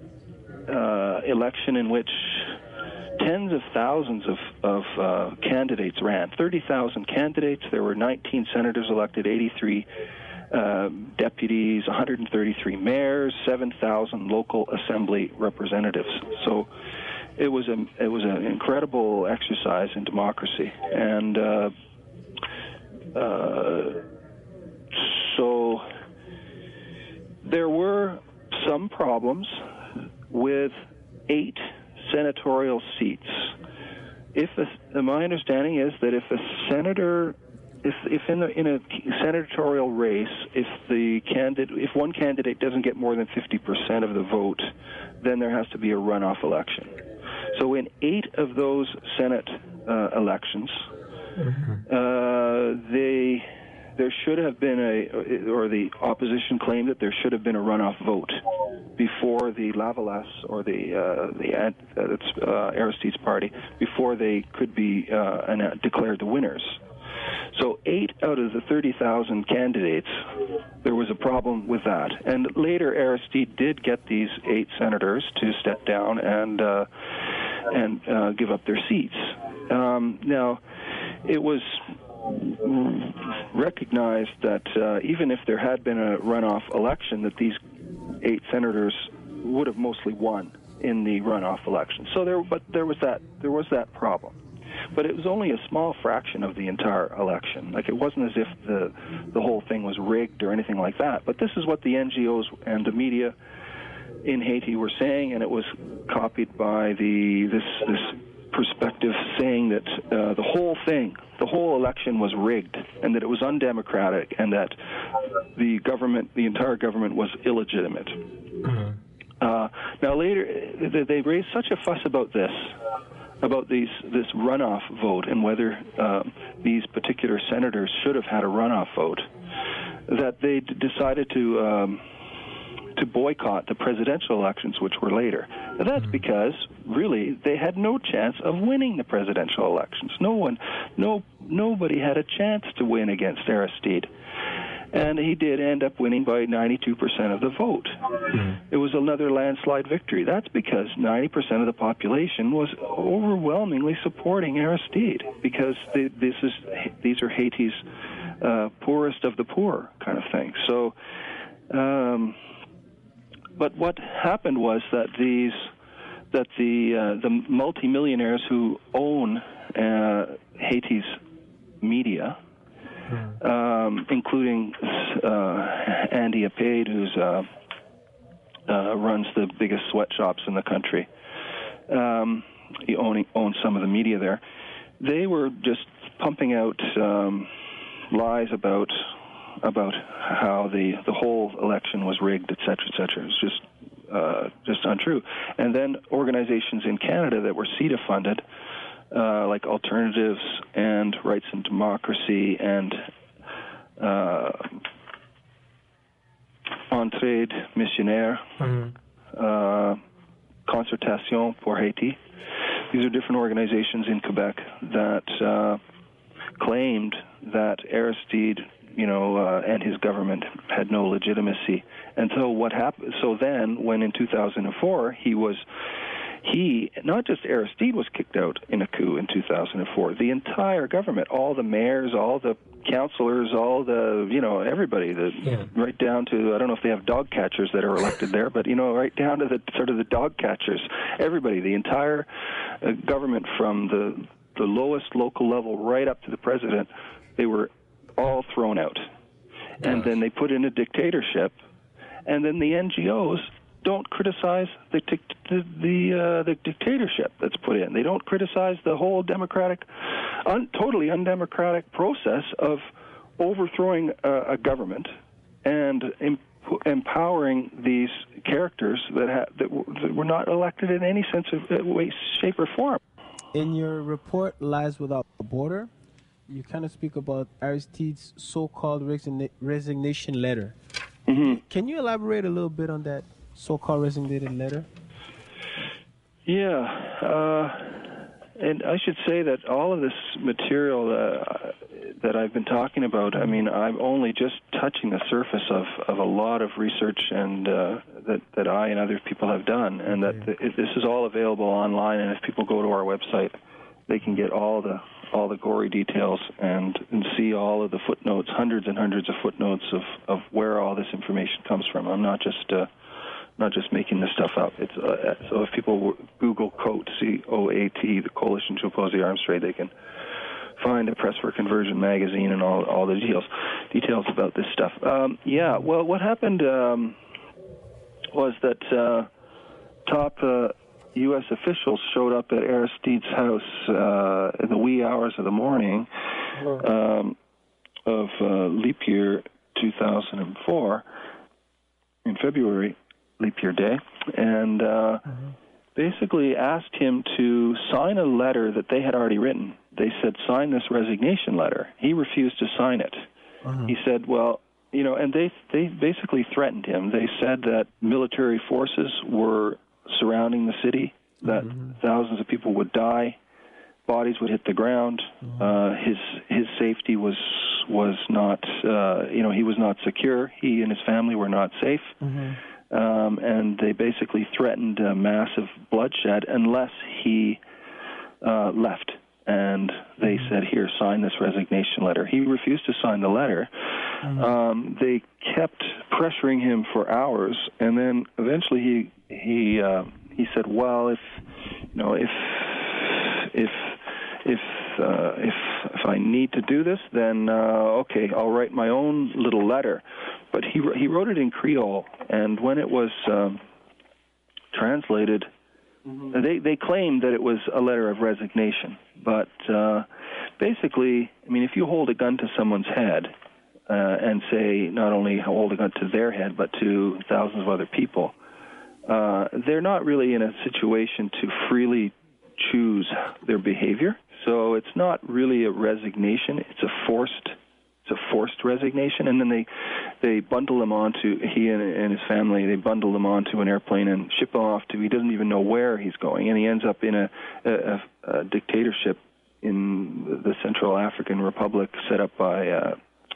uh, election in which tens of thousands of, of uh, candidates ran. thirty thousand candidates. There were nineteen senators elected, eighty-three uh, deputies, one hundred thirty-three mayors, seven thousand local assembly representatives. So it was a it was an incredible exercise in democracy. And uh, uh, so there were some problems with eight senatorial seats. If a, my understanding is that if a senator, if if in the in a senatorial race, if the candidate, if one candidate doesn't get more than fifty percent of the vote, then there has to be a runoff election. So in eight of those Senate uh, elections, mm-hmm. uh, they. There should have been a, or the opposition claimed that there should have been a runoff vote before the Lavalas or the uh, the uh, uh, Aristide's party, before they could be uh, declared the winners. So eight out of the thirty thousand candidates, there was a problem with that. And later Aristide did get these eight senators to step down and uh, and uh, give up their seats. Um, now, it was recognized that uh, even if there had been a runoff election, that these eight senators would have mostly won in the runoff election. So there, but there was that there was that problem. But it was only a small fraction of the entire election. Like, it wasn't as if the the whole thing was rigged or anything like that. But this is what the N G Os and the media in Haiti were saying, and it was copied by the this this perspective saying that uh, the whole thing, the whole election was rigged, and that it was undemocratic, and that the government, the entire government, was illegitimate. Mm-hmm. Uh, now later, they raised such a fuss about this, about these this runoff vote, and whether uh, these particular senators should have had a runoff vote, that they d- decided to um, to boycott the presidential elections, which were later. Now, that's mm-hmm. because really they had no chance of winning the presidential elections. No one, no nobody had a chance to win against Aristide. And he did end up winning by ninety-two percent of the vote. Mm-hmm. It was another landslide victory. That's because ninety percent of the population was overwhelmingly supporting Aristide, because they, this is these are Haiti's uh, poorest of the poor kind of thing. So, um, but what happened was that these that the uh, the multimillionaires who own uh, Haiti's media, Um, including uh, Andy Apade, who's uh, uh, runs the biggest sweatshops in the country. Um, he own, owns some of the media there. They were just pumping out um, lies about about how the, the whole election was rigged, et cetera, et cetera. It was just uh, just untrue. And then organizations in Canada that were CETA funded, Uh, like Alternatives and Rights and Democracy and uh, Entraide Missionnaire, mm-hmm. uh, Concertation pour Haiti. These are different organizations in Quebec that uh, claimed that Aristide, you know, uh, and his government had no legitimacy. And so what happened? So then, when in two thousand four he was. He, not just Aristide, was kicked out in a coup in two thousand four. The entire government, all the mayors, all the councillors, all the, you know, everybody, the, yeah. right down to, I don't know if they have dog catchers that are elected there, but, you know, right down to the sort of the dog catchers, everybody, the entire uh, government from the, the lowest local level right up to the president, they were all thrown out. Yeah. And then they put in a dictatorship, and then the N G Os don't criticize the the the, uh, the dictatorship that's put in. They don't criticize the whole democratic, un, totally undemocratic process of overthrowing uh, a government and em, empowering these characters that, ha, that, w- that were not elected in any sense of uh, way, shape, or form. In your report, Lives Without a Border, you kind of speak about Aristide's so-called resigna- resignation letter. Mm-hmm. Can you elaborate a little bit on that so-called resignated letter? Yeah, uh, and I should say that all of this material uh, that I've been talking about, I mean, I'm only just touching the surface of, of a lot of research and uh, that, that I and other people have done, and that the, this is all available online, and if people go to our website, they can get all the all the gory details and, and see all of the footnotes, hundreds and hundreds of footnotes of, of where all this information comes from. I'm not just... Uh, not just making this stuff up. It's uh, so if people Google COAT, C O A T, the Coalition to Oppose the Arms Trade, they can find a Press for Conversion magazine and all all the details details about this stuff. Um, yeah, well, what happened um, was that uh, top uh, U S officials showed up at Aristide's house uh, in the wee hours of the morning um, of uh, leap year two thousand four in February. Leap year day, and uh, mm-hmm. basically asked him to sign a letter that they had already written. They said, sign this resignation letter. He refused to sign it. Mm-hmm. He said, well, you know, and they they basically threatened him. They said that military forces were surrounding the city, that mm-hmm. thousands of people would die, bodies would hit the ground, mm-hmm. uh, his his safety was was not, uh, you know, he was not secure. He and his family were not safe. Mm-hmm. Um, and they basically threatened uh, massive bloodshed unless he uh, left. And they mm-hmm. said, here, sign this resignation letter. He refused to sign the letter. Mm-hmm. Um, they kept pressuring him for hours, and then eventually he he uh, he said, well, if you know if if if uh, if if I need to do this, then uh, okay, I'll write my own little letter. But he he wrote it in Creole, and when it was um, translated. Mm-hmm. They they claimed that it was a letter of resignation, but uh, basically, I mean, if you hold a gun to someone's head uh, and say not only hold a gun to their head but to thousands of other people, uh, they're not really in a situation to freely choose their behavior. So it's not really a resignation; it's a forced. It's a forced resignation, and then they they bundle him onto, he and, and his family, they bundle him onto an airplane and ship him off to, he doesn't even know where he's going, and he ends up in a, a, a dictatorship in the Central African Republic set up by uh,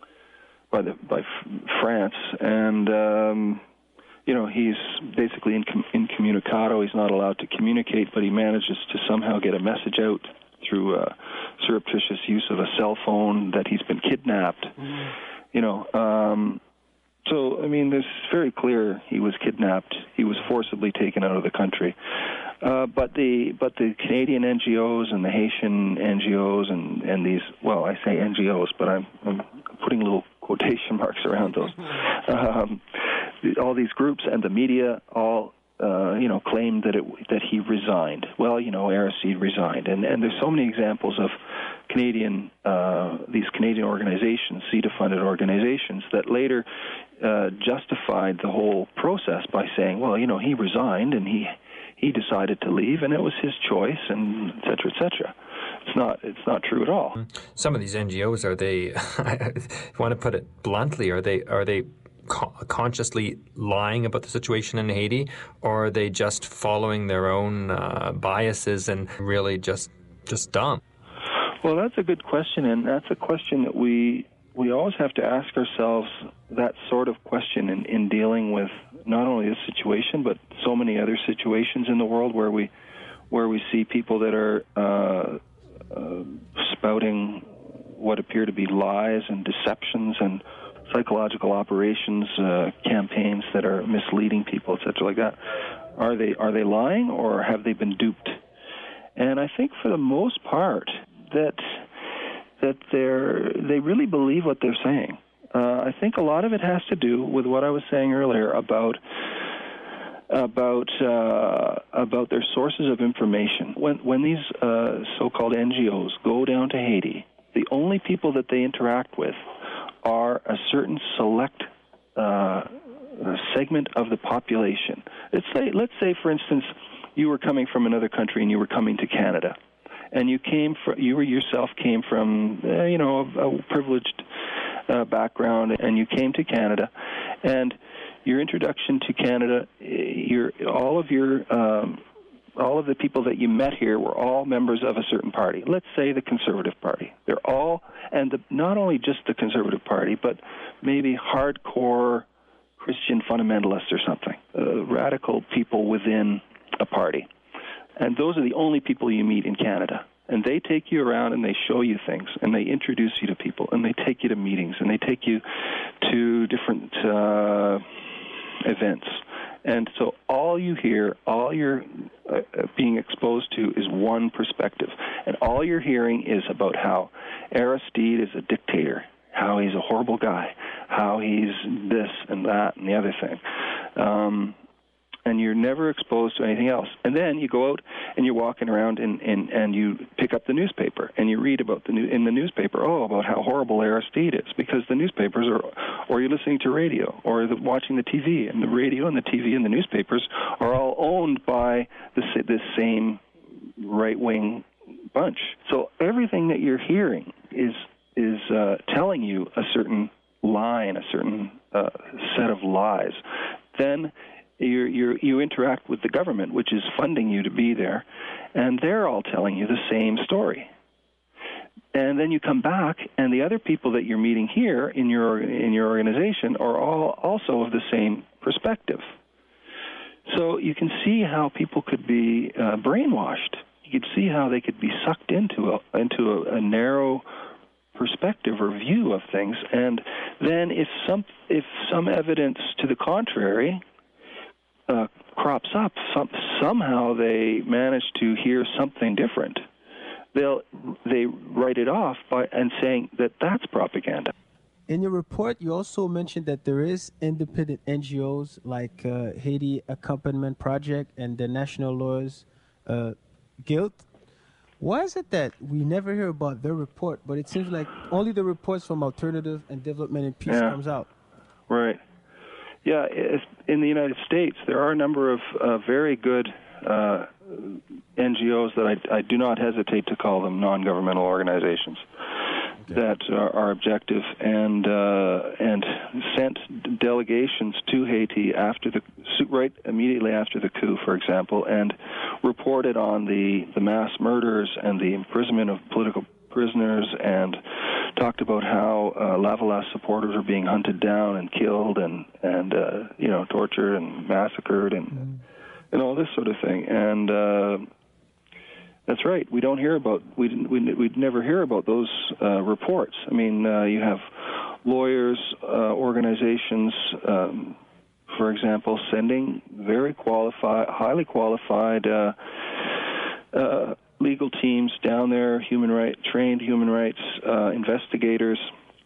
by the by France, and um, you know, he's basically incom- incommunicado, he's not allowed to communicate, but he manages to somehow get a message out through uh, surreptitious use of a cell phone that he's been kidnapped. Mm. You know, um, so, I mean, it's very clear he was kidnapped. He was forcibly taken out of the country. Uh, but the but the Canadian N G Os and the Haitian N G Os and, and these, well, I say N G Os, but I'm, I'm putting little quotation marks around those. Um, all these groups and the media all Uh, you know, claimed that it that he resigned. Well, you know, Aristide resigned, and and there's so many examples of Canadian uh, these Canadian organizations, C E D A-funded organizations, that later uh, justified the whole process by saying, well, you know, he resigned and he he decided to leave, and it was his choice, and et cetera, et cetera. It's not it's not true at all. Some of these N G Os, are they? If you want to put it bluntly, are they are they? consciously lying about the situation in Haiti, or are they just following their own uh, biases and really just just dumb? Well, that's a good question, and that's a question that we we always have to ask ourselves, that sort of question in, in dealing with not only this situation but so many other situations in the world where we where we see people that are uh, uh, spouting what appear to be lies and deceptions and psychological operations, uh, campaigns that are misleading people, et cetera, like that. Are they are they lying, or have they been duped? And I think for the most part that that they're they really believe what they're saying. Uh, I think a lot of it has to do with what I was saying earlier about about uh, about their sources of information. When when these uh, so-called N G Os go down to Haiti, the only people that they interact with are a certain select uh, segment of the population. Let's say, let's say, for instance, you were coming from another country and you were coming to Canada, and you came from, you yourself came from, uh, you know, a, a privileged uh, background, and you came to Canada, and your introduction to Canada, your all of your um, all of the people that you met here were all members of a certain party. Let's say the Conservative Party. They're all, and the, not only just the Conservative Party, but maybe hardcore Christian fundamentalists or something, uh, radical people within a party. And those are the only people you meet in Canada. And they take you around and they show you things, and they introduce you to people, and they take you to meetings, and they take you to different uh, events. And so all you hear, all you're uh, being exposed to is one perspective. And all you're hearing is about how Aristide is a dictator, how he's a horrible guy, how he's this and that and the other thing. Um, and you're never exposed to anything else. And then you go out and you're walking around and, and, and you pick up the newspaper and you read about the new, in the newspaper, oh, about how horrible Aristide is, because the newspapers are, or you're listening to radio, or the, watching the T V, and the radio and the T V and the newspapers are all owned by this, this same right-wing bunch. So everything that you're hearing is is uh, telling you a certain line, a certain uh, set of lies. Then You you you interact with the government, which is funding you to be there, and they're all telling you the same story. And then you come back, and the other people that you're meeting here in your in your organization are all also of the same perspective. So you can see how people could be uh, brainwashed. You could see how they could be sucked into a into a, a narrow perspective or view of things. And then if some if some evidence to the contrary Uh, crops up, some, somehow they manage to hear something different. They'll they write it off by and saying that that's propaganda. In your report, you also mentioned that there is independent N G Os like uh, Haiti Accompaniment Project and the National Lawyers uh, Guild. Why is it that we never hear about their report, but it seems like only the reports from Alternative and Development and Peace yeah. comes out? Right. Yeah, in the United States, there are a number of uh, very good uh, N G Os that I, I do not hesitate to call them non-governmental organizations. Okay. That are, are objective and uh, and sent delegations to Haiti after the right immediately after the coup, for example, and reported on the, the mass murders and the imprisonment of political prisoners, and talked about how uh, Lavalas supporters are being hunted down and killed and and uh, you know tortured and massacred and mm-hmm. and all this sort of thing. And uh, that's right. We don't hear about we we we'd never hear about those uh, reports. I mean, uh, you have lawyers, uh, organizations, um, for example, sending very qualified, highly qualified uh, uh, legal teams down there, human right trained human rights uh, investigators,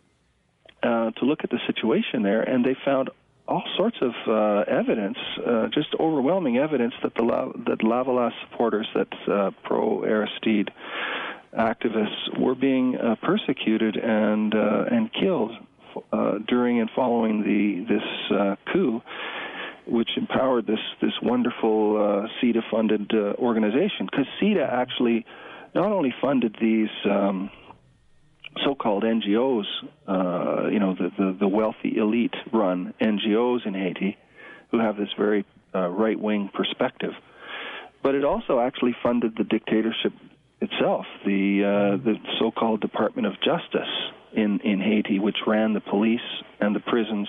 uh, to look at the situation there, and they found all sorts of uh, evidence, uh, just overwhelming evidence that the La- that Lavalas supporters, that uh, pro-Aristide activists, were being uh, persecuted and uh, and killed uh, during and following the this uh, coup, which empowered this this wonderful uh, C I D A-funded uh, organization. Because C I D A actually not only funded these Um, so-called N G Os, uh, you know, the, the, the wealthy elite-run N G Os in Haiti, who have this very uh, right-wing perspective. But it also actually funded the dictatorship itself, the uh, the so-called Department of Justice in, in Haiti, which ran the police and the prisons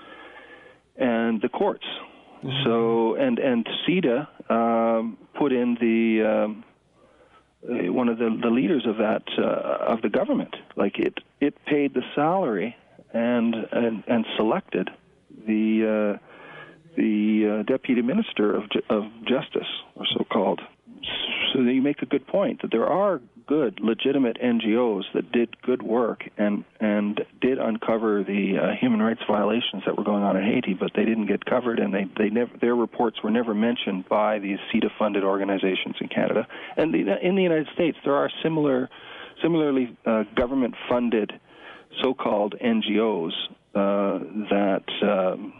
and the courts. Mm-hmm. So, and, and C I D A um, put in the... Um, one of the, the leaders of that uh, of the government. Like it, it paid the salary and and, and selected the uh, the uh, deputy minister of of justice, or so called. So you make a good point that there are good, legitimate N G Os that did good work and and did uncover the uh, human rights violations that were going on in Haiti, but they didn't get covered, and they, they never their reports were never mentioned by these C I D A-funded organizations in Canada. And the, in the United States, there are similar, similarly uh, government-funded so-called N G Os uh, that um,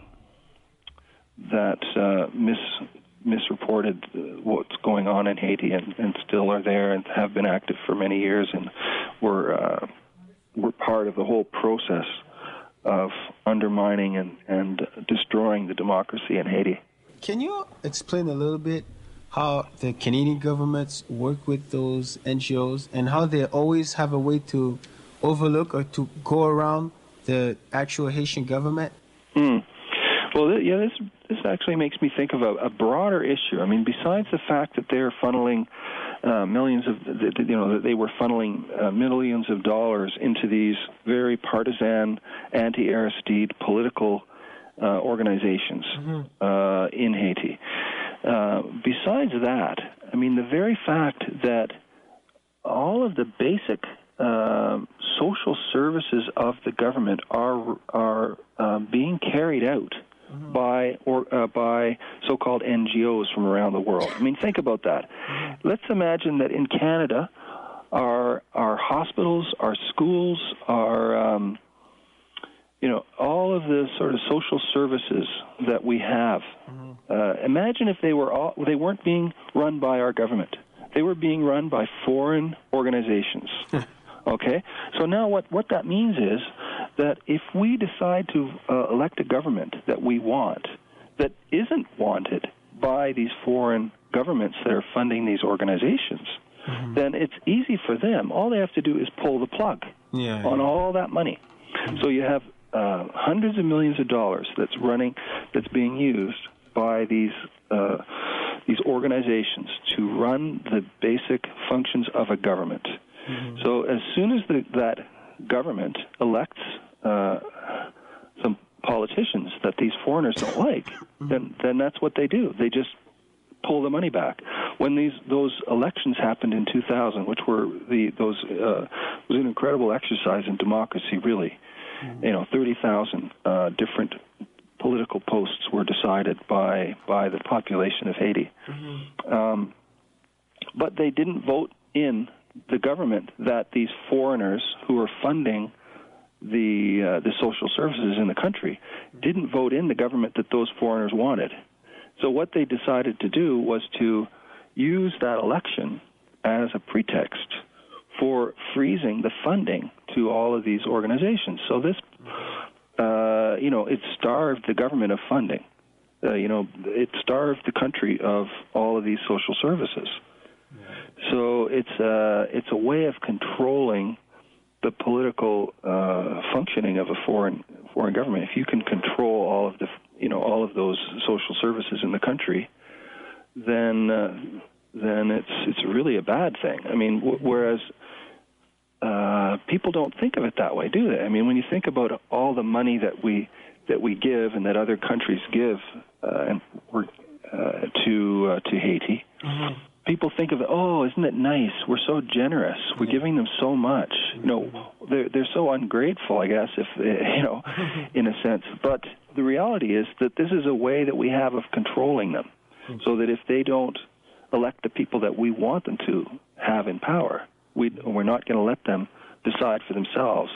that uh, mis. misreported what's going on in Haiti, and, and still are there and have been active for many years, and were uh, were part of the whole process of undermining and, and destroying the democracy in Haiti. Can you explain a little bit how the Canadian governments work with those N G Os and how they always have a way to overlook or to go around the actual Haitian government? Mm. Well, yeah, this this actually makes me think of a, a broader issue. I mean, besides the fact that they're funneling uh, millions of, you know, that they were funneling uh, millions of dollars into these very partisan, anti-Aristide political uh, organizations mm-hmm. uh, in Haiti. Uh, besides that, I mean, the very fact that all of the basic uh, social services of the government are are uh, being carried out Mm-hmm. by or uh, by so-called N G Os from around the world. I mean, think about that. Mm-hmm. Let's imagine that in Canada, our our hospitals, our schools, our um, you know, all of the sort of social services that we have. Mm-hmm. Uh, imagine if they were all they weren't being run by our government. They were being run by foreign organizations. Okay? So now what, what that means is that if we decide to uh, elect a government that we want, that isn't wanted by these foreign governments that are funding these organizations, mm-hmm. then it's easy for them. All they have to do is pull the plug yeah, on yeah. all that money. Mm-hmm. So you have uh, hundreds of millions of dollars that's running, that's being used by these uh, these organizations to run the basic functions of a government. Mm-hmm. So as soon as the, that government elects uh, some politicians that these foreigners don't like, mm-hmm. then then that's what they do. They just pull the money back. When these those elections happened in two thousand, which were the those uh, was an incredible exercise in democracy, really. you know, thirty thousand uh, different political posts were decided by by the population of Haiti. Mm-hmm. Um, but they didn't vote in the government that these foreigners who are funding the uh, the social services in the country didn't vote in the government that those foreigners wanted. So what they decided to do was to use that election as a pretext for freezing the funding to all of these organizations. So this, uh, you know, it starved the government of funding. Uh, you know, it starved the country of all of these social services. So it's a, it's a way of controlling the political uh, functioning of a foreign foreign government. If you can control all of the, you know, all of those social services in the country, then uh, then it's it's really a bad thing. I mean, w- whereas uh, people don't think of it that way, do they? I mean, when you think about all the money that we that we give and that other countries give uh, and we're, uh, to uh, to Haiti. Mm-hmm. People think of it, oh, isn't it nice? We're so generous. We're giving them so much. You know, they're, they're so ungrateful, I guess, if you know, in a sense. But the reality is that this is a way that we have of controlling them, so that if they don't elect the people that we want them to have in power, we, we're not going to let them decide for themselves.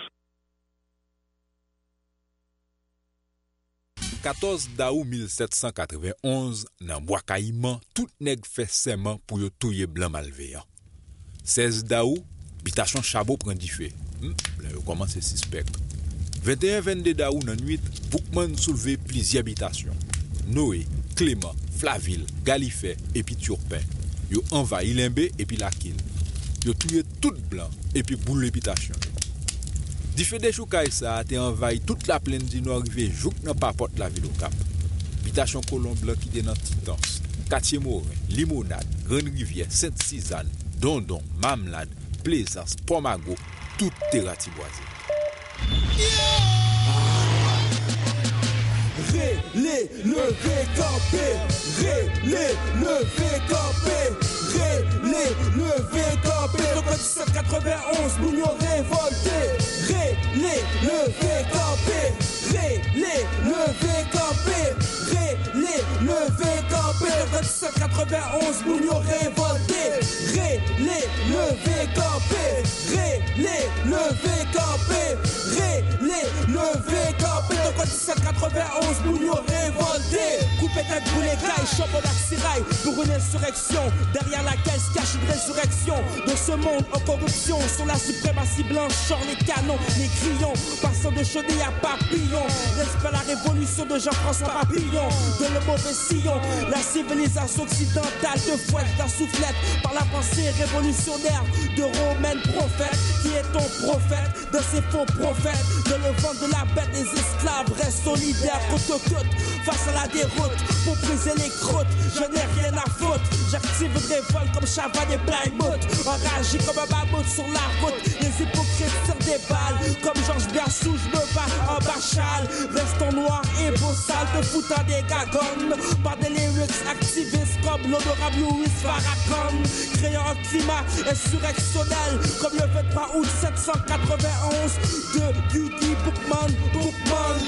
quatorze d'août mille sept cent quatre-vingt-onze, dans Bois Caïman, tout nèg fait serment pour yo touyer blanc malveillant. seize d'août, habitation Chabot prend du feu. Hmm, là yo commence suspect. vingt et un vingt-deux d'août dans nuit, Boukman soulevé plusieurs habitations. Noé, Clément, Flaville, Galifet et puis Turpin. Yo envahi Limbé et puis Lakil. Yo touyer tout blanc et puis boule l'habitation. Di fait des choukay ça a envahi toute la plaine du Nord rivé jouk nan pas porte la ville au Cap. Habitation Colomb Blanc qui était dans Titans, Quartier Morin, Limonade, Grande Rivière, Sainte-Suzanne, Dondon, Mamlade, Plaisance, Pomago, tout est ratiboisé. Rélez, levez, campez. Rélez, levez, campez. Rélez, levez, campez. Donc en dix-sept quatre-vingt-onze, nous nous révoltés. Rélez, levez, campez. Rélez, levez, campez. Rélez, levez, campez. Donc en dix-sept quatre-vingt-onze, nous nous révoltés. Rélez, levez, campez. Rélez, levez, campez. Rélez, levez, campez. Donc en dix-sept quatre-vingt-onze, nous nous révoltés. Coupez tête, brûlez caille, chambre d'axirail pour une insurrection derrière laquelle se cache une résurrection. Dans ce monde en corruption, sur la suprématie blanche, sort les canons, les crayons, passant de chaudier à papillon. Respect la révolution de Jean-François Papillon, de le mauvais sillon. La civilisation occidentale de fouette, la soufflette, par la pensée révolutionnaire de Romaine prophète. Qui est ton prophète de ces faux prophètes? De le ventre de la bête des esclaves, reste solidaire, côte à côte, face à la déroute, pour briser les croûtes. Je n'ai rien à foutre, j'active une révolte comme Chavannes et Plymouth. Enragé comme un mammouth sur la route, les hypocrites tirent des balles. Comme Georges Berssou, je me bats en bachal. Veston noir et beau sale, te foutant des gagonnes. Par des lyrics activistes comme l'honorable Louis Farrakhan. Créant un climat insurrectionnel comme le vingt-trois août sept cent quatre-vingt-onze de Judy Boukman, Boukman.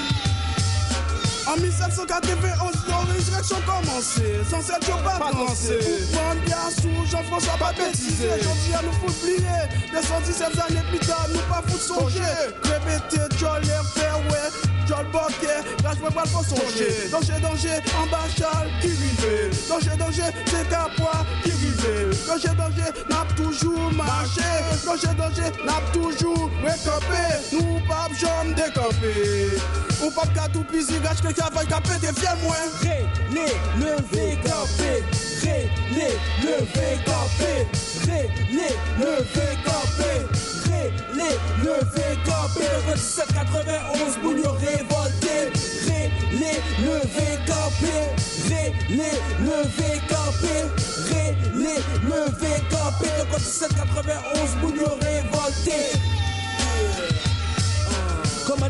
En mille sept cent quatre-vingt-onze, l'insurrection commençait, sans cette jour pas danser. Boukman, Berssou, Jean-François pas bêtiser. Aujourd'hui, nous faut oublier, les cent dix-sept années plus tard, nous pas foutre songer. Répéter, Jol, Fairway, Jol Bokeh, là je me parle pas songer. Danger, danger, en bachal, qui rive. Danger, danger, c'est Capois, qui rive. Danger, danger, n'a toujours marché. Danger, danger, n'a toujours récampé. Nous pas jamais décampé. Ou pas qu'à tout pisi, gâche que travail qu'à péter, viens moins. Rélez, levez, campé. Rélez, levez, campé. Rélez, levez, campé. Rélez, levez, campé. Le dix-sept quatre-vingt-onze, pour nous révolter. Rélez, levez, campé. Rélez, levez, campé. Rélez, levez, campé. Le dix-sept quatre-vingt-onze, pour nous révolter. Comme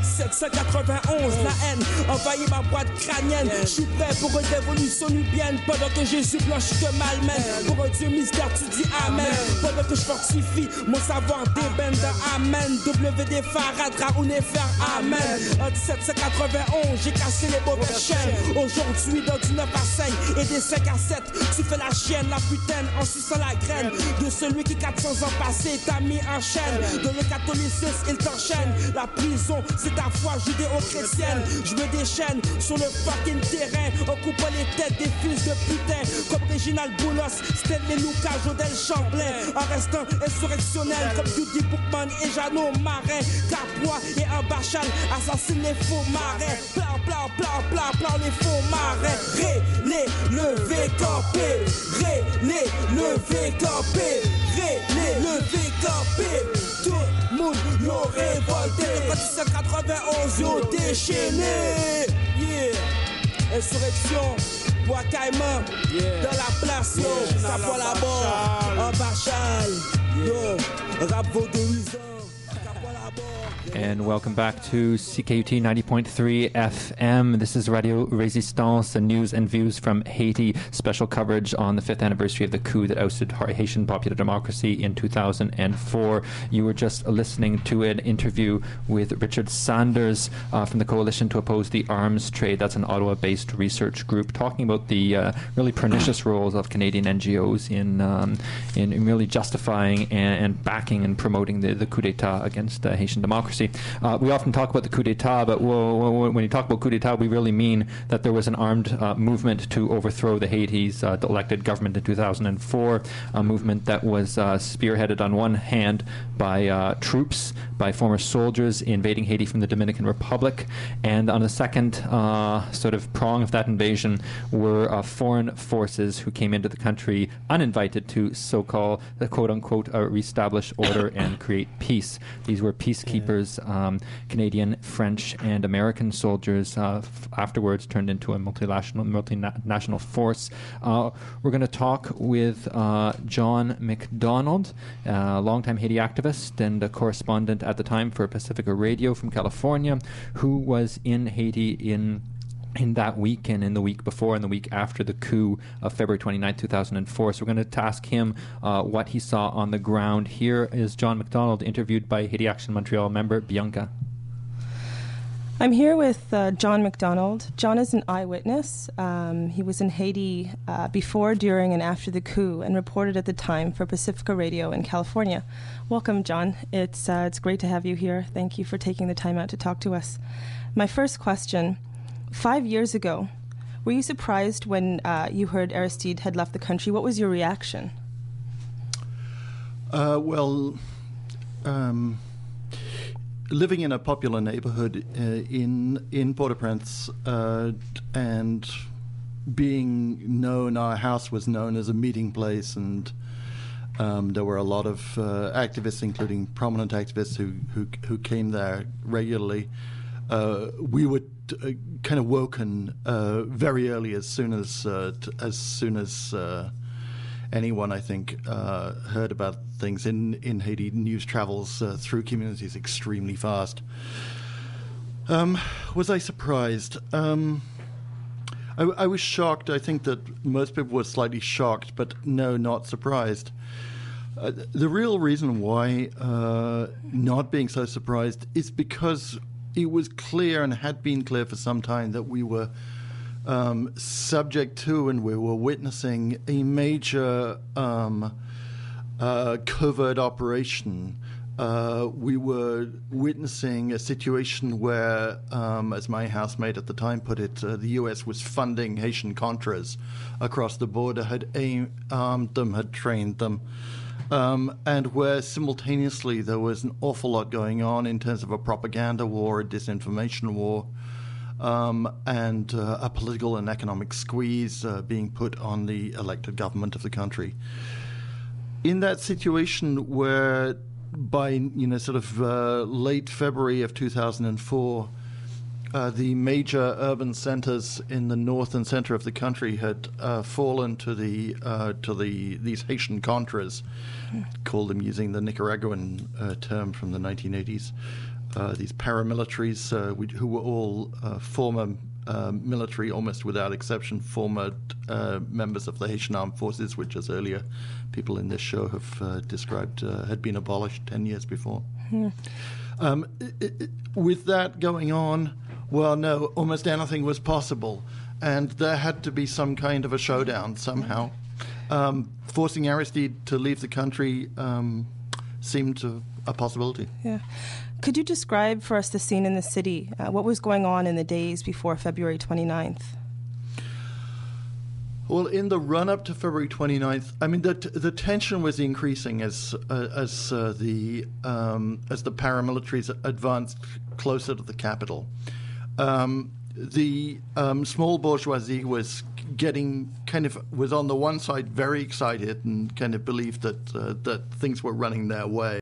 dix-sept cent quatre-vingt-onze, la haine envahit ma boîte crânienne. Je suis prêt pour une révolution nubienne pendant que Jésus blanchit te malmène. Pour un Dieu mystère, tu dis Amen. Pendant que je fortifie mon savoir d'ébène de Amen. W D Farad, Raoul Nefer, Amen. En dix-sept cent quatre-vingt-onze, j'ai cassé les mauvaises chaînes. Aujourd'hui, dans du neuf à cinq et des cinq à sept, tu fais la chienne, la putaine, en suçant la graine de celui qui quatre cents ans passés t'a mis en chaîne. De le catholicisme, il t'enchaîne. La prison, c'est ta foi judéo-chrétienne. Je me déchaîne sur le fucking terrain en coupant les têtes des fils de putain. Comme Réginald Boulos, Stanley Lucas, Jodel Champlain. En restant insurrectionnel comme Judy Bookman et Jeannot Marin. Capois et Ambachal assassinent les faux marins. Plan, plan, plan, plan, plan, les faux marins. Ré, les, levé, campé. Ré, les, levé, campé. Ré, les, levé, campé. Tout le monde y'ont révolté. En dix-sept cent quatre-vingt-onze, y'ont déchaîné. Yeah. Insurrection. Bois Caïman, yeah. Dans la place, yo, ça prend la bord, en Bachal, yo, rap vaudouisant. And welcome back to C K U T ninety point three F M. This is Radio Resistance, the news and views from Haiti. Special coverage on the fifth anniversary of the coup that ousted Haitian Popular Democracy in two thousand four. You were just listening to an interview with Richard Sanders uh, from the Coalition to Oppose the Arms Trade. That's an Ottawa-based research group talking about the uh, really pernicious roles of Canadian N G Os in um, in really justifying and, and backing and promoting the, the coup d'etat against uh, Haitian democracy. Uh, we often talk about the coup d'etat, but we'll, when you talk about coup d'etat, we really mean that there was an armed uh, movement to overthrow the Haiti's uh, elected government in two thousand four, a movement that was uh, spearheaded on one hand by uh, troops, by former soldiers invading Haiti from the Dominican Republic, and on the second uh, sort of prong of that invasion were uh, foreign forces who came into the country uninvited to so-called, uh, quote-unquote, uh, reestablish order and create peace. These were peacekeepers. Um, Canadian, French, and American soldiers uh, f- afterwards turned into a multinational, multinational force. Uh, we're going to talk with uh, John McDonald, a uh, longtime Haiti activist and a correspondent at the time for Pacifica Radio from California, who was in Haiti in in that week and in the week before and the week after the coup of February twenty-ninth, two thousand four. So we're going to ask him uh, what he saw on the ground. Here is John McDonald, interviewed by Haiti Action Montreal member Bianca. I'm here with uh, John McDonald. John is an eyewitness. Um, he was in Haiti uh, before, during, and after the coup and reported at the time for Pacifica Radio in California. Welcome, John. It's, uh, it's great to have you here. Thank you for taking the time out to talk to us. My first question, five years ago, were you surprised when uh, you heard Aristide had left the country? What was your reaction? Uh, well, um, living in a popular neighborhood uh, in in Port-au-Prince uh, and being known, our house was known as a meeting place, and um, there were a lot of uh, activists, including prominent activists, who who, who came there regularly. Uh, we were t- uh, kind of woken uh, very early, as soon as uh, t- as soon as uh, anyone, I think, uh, heard about things in, in Haiti. News travels uh, through communities extremely fast. Um, was I surprised? Um, I, I was shocked. I think that most people were slightly shocked, but no, not surprised. Uh, the real reason why uh, not being so surprised is because it was clear, and had been clear for some time, that we were um, subject to and we were witnessing a major um, uh, covert operation. Uh, we were witnessing a situation where, um, as my housemate at the time put it, uh, the U S was funding Haitian Contras across the border, had aim- armed them, had trained them. Um, and where simultaneously there was an awful lot going on in terms of a propaganda war, a disinformation war, um, and uh, a political and economic squeeze uh, being put on the elected government of the country. In that situation where by, you know, sort of uh, late February of two thousand four, uh, the major urban centers in the north and center of the country had uh, fallen to the uh, to the these Haitian Contras, mm. called them using the Nicaraguan uh, term from the nineteen eighties. Uh, these paramilitaries uh, we, who were all uh, former uh, military, almost without exception, former uh, members of the Haitian Armed Forces, which, as earlier people in this show have uh, described, uh, had been abolished ten years before. Mm. Um, it, it, with that going on, well, no, almost anything was possible, and there had to be some kind of a showdown somehow. Um, forcing Aristide to leave the country um, seemed to a possibility. Yeah. Could you describe for us the scene in the city? Uh, what was going on in the days before February twenty-ninth? Well, in the run-up to February twenty-ninth, I mean, the t- the tension was increasing as uh, as uh, the um, as the paramilitaries advanced closer to the capital. Um, the um, small bourgeoisie was getting kind of was on the one side very excited and kind of believed that uh, that things were running their way.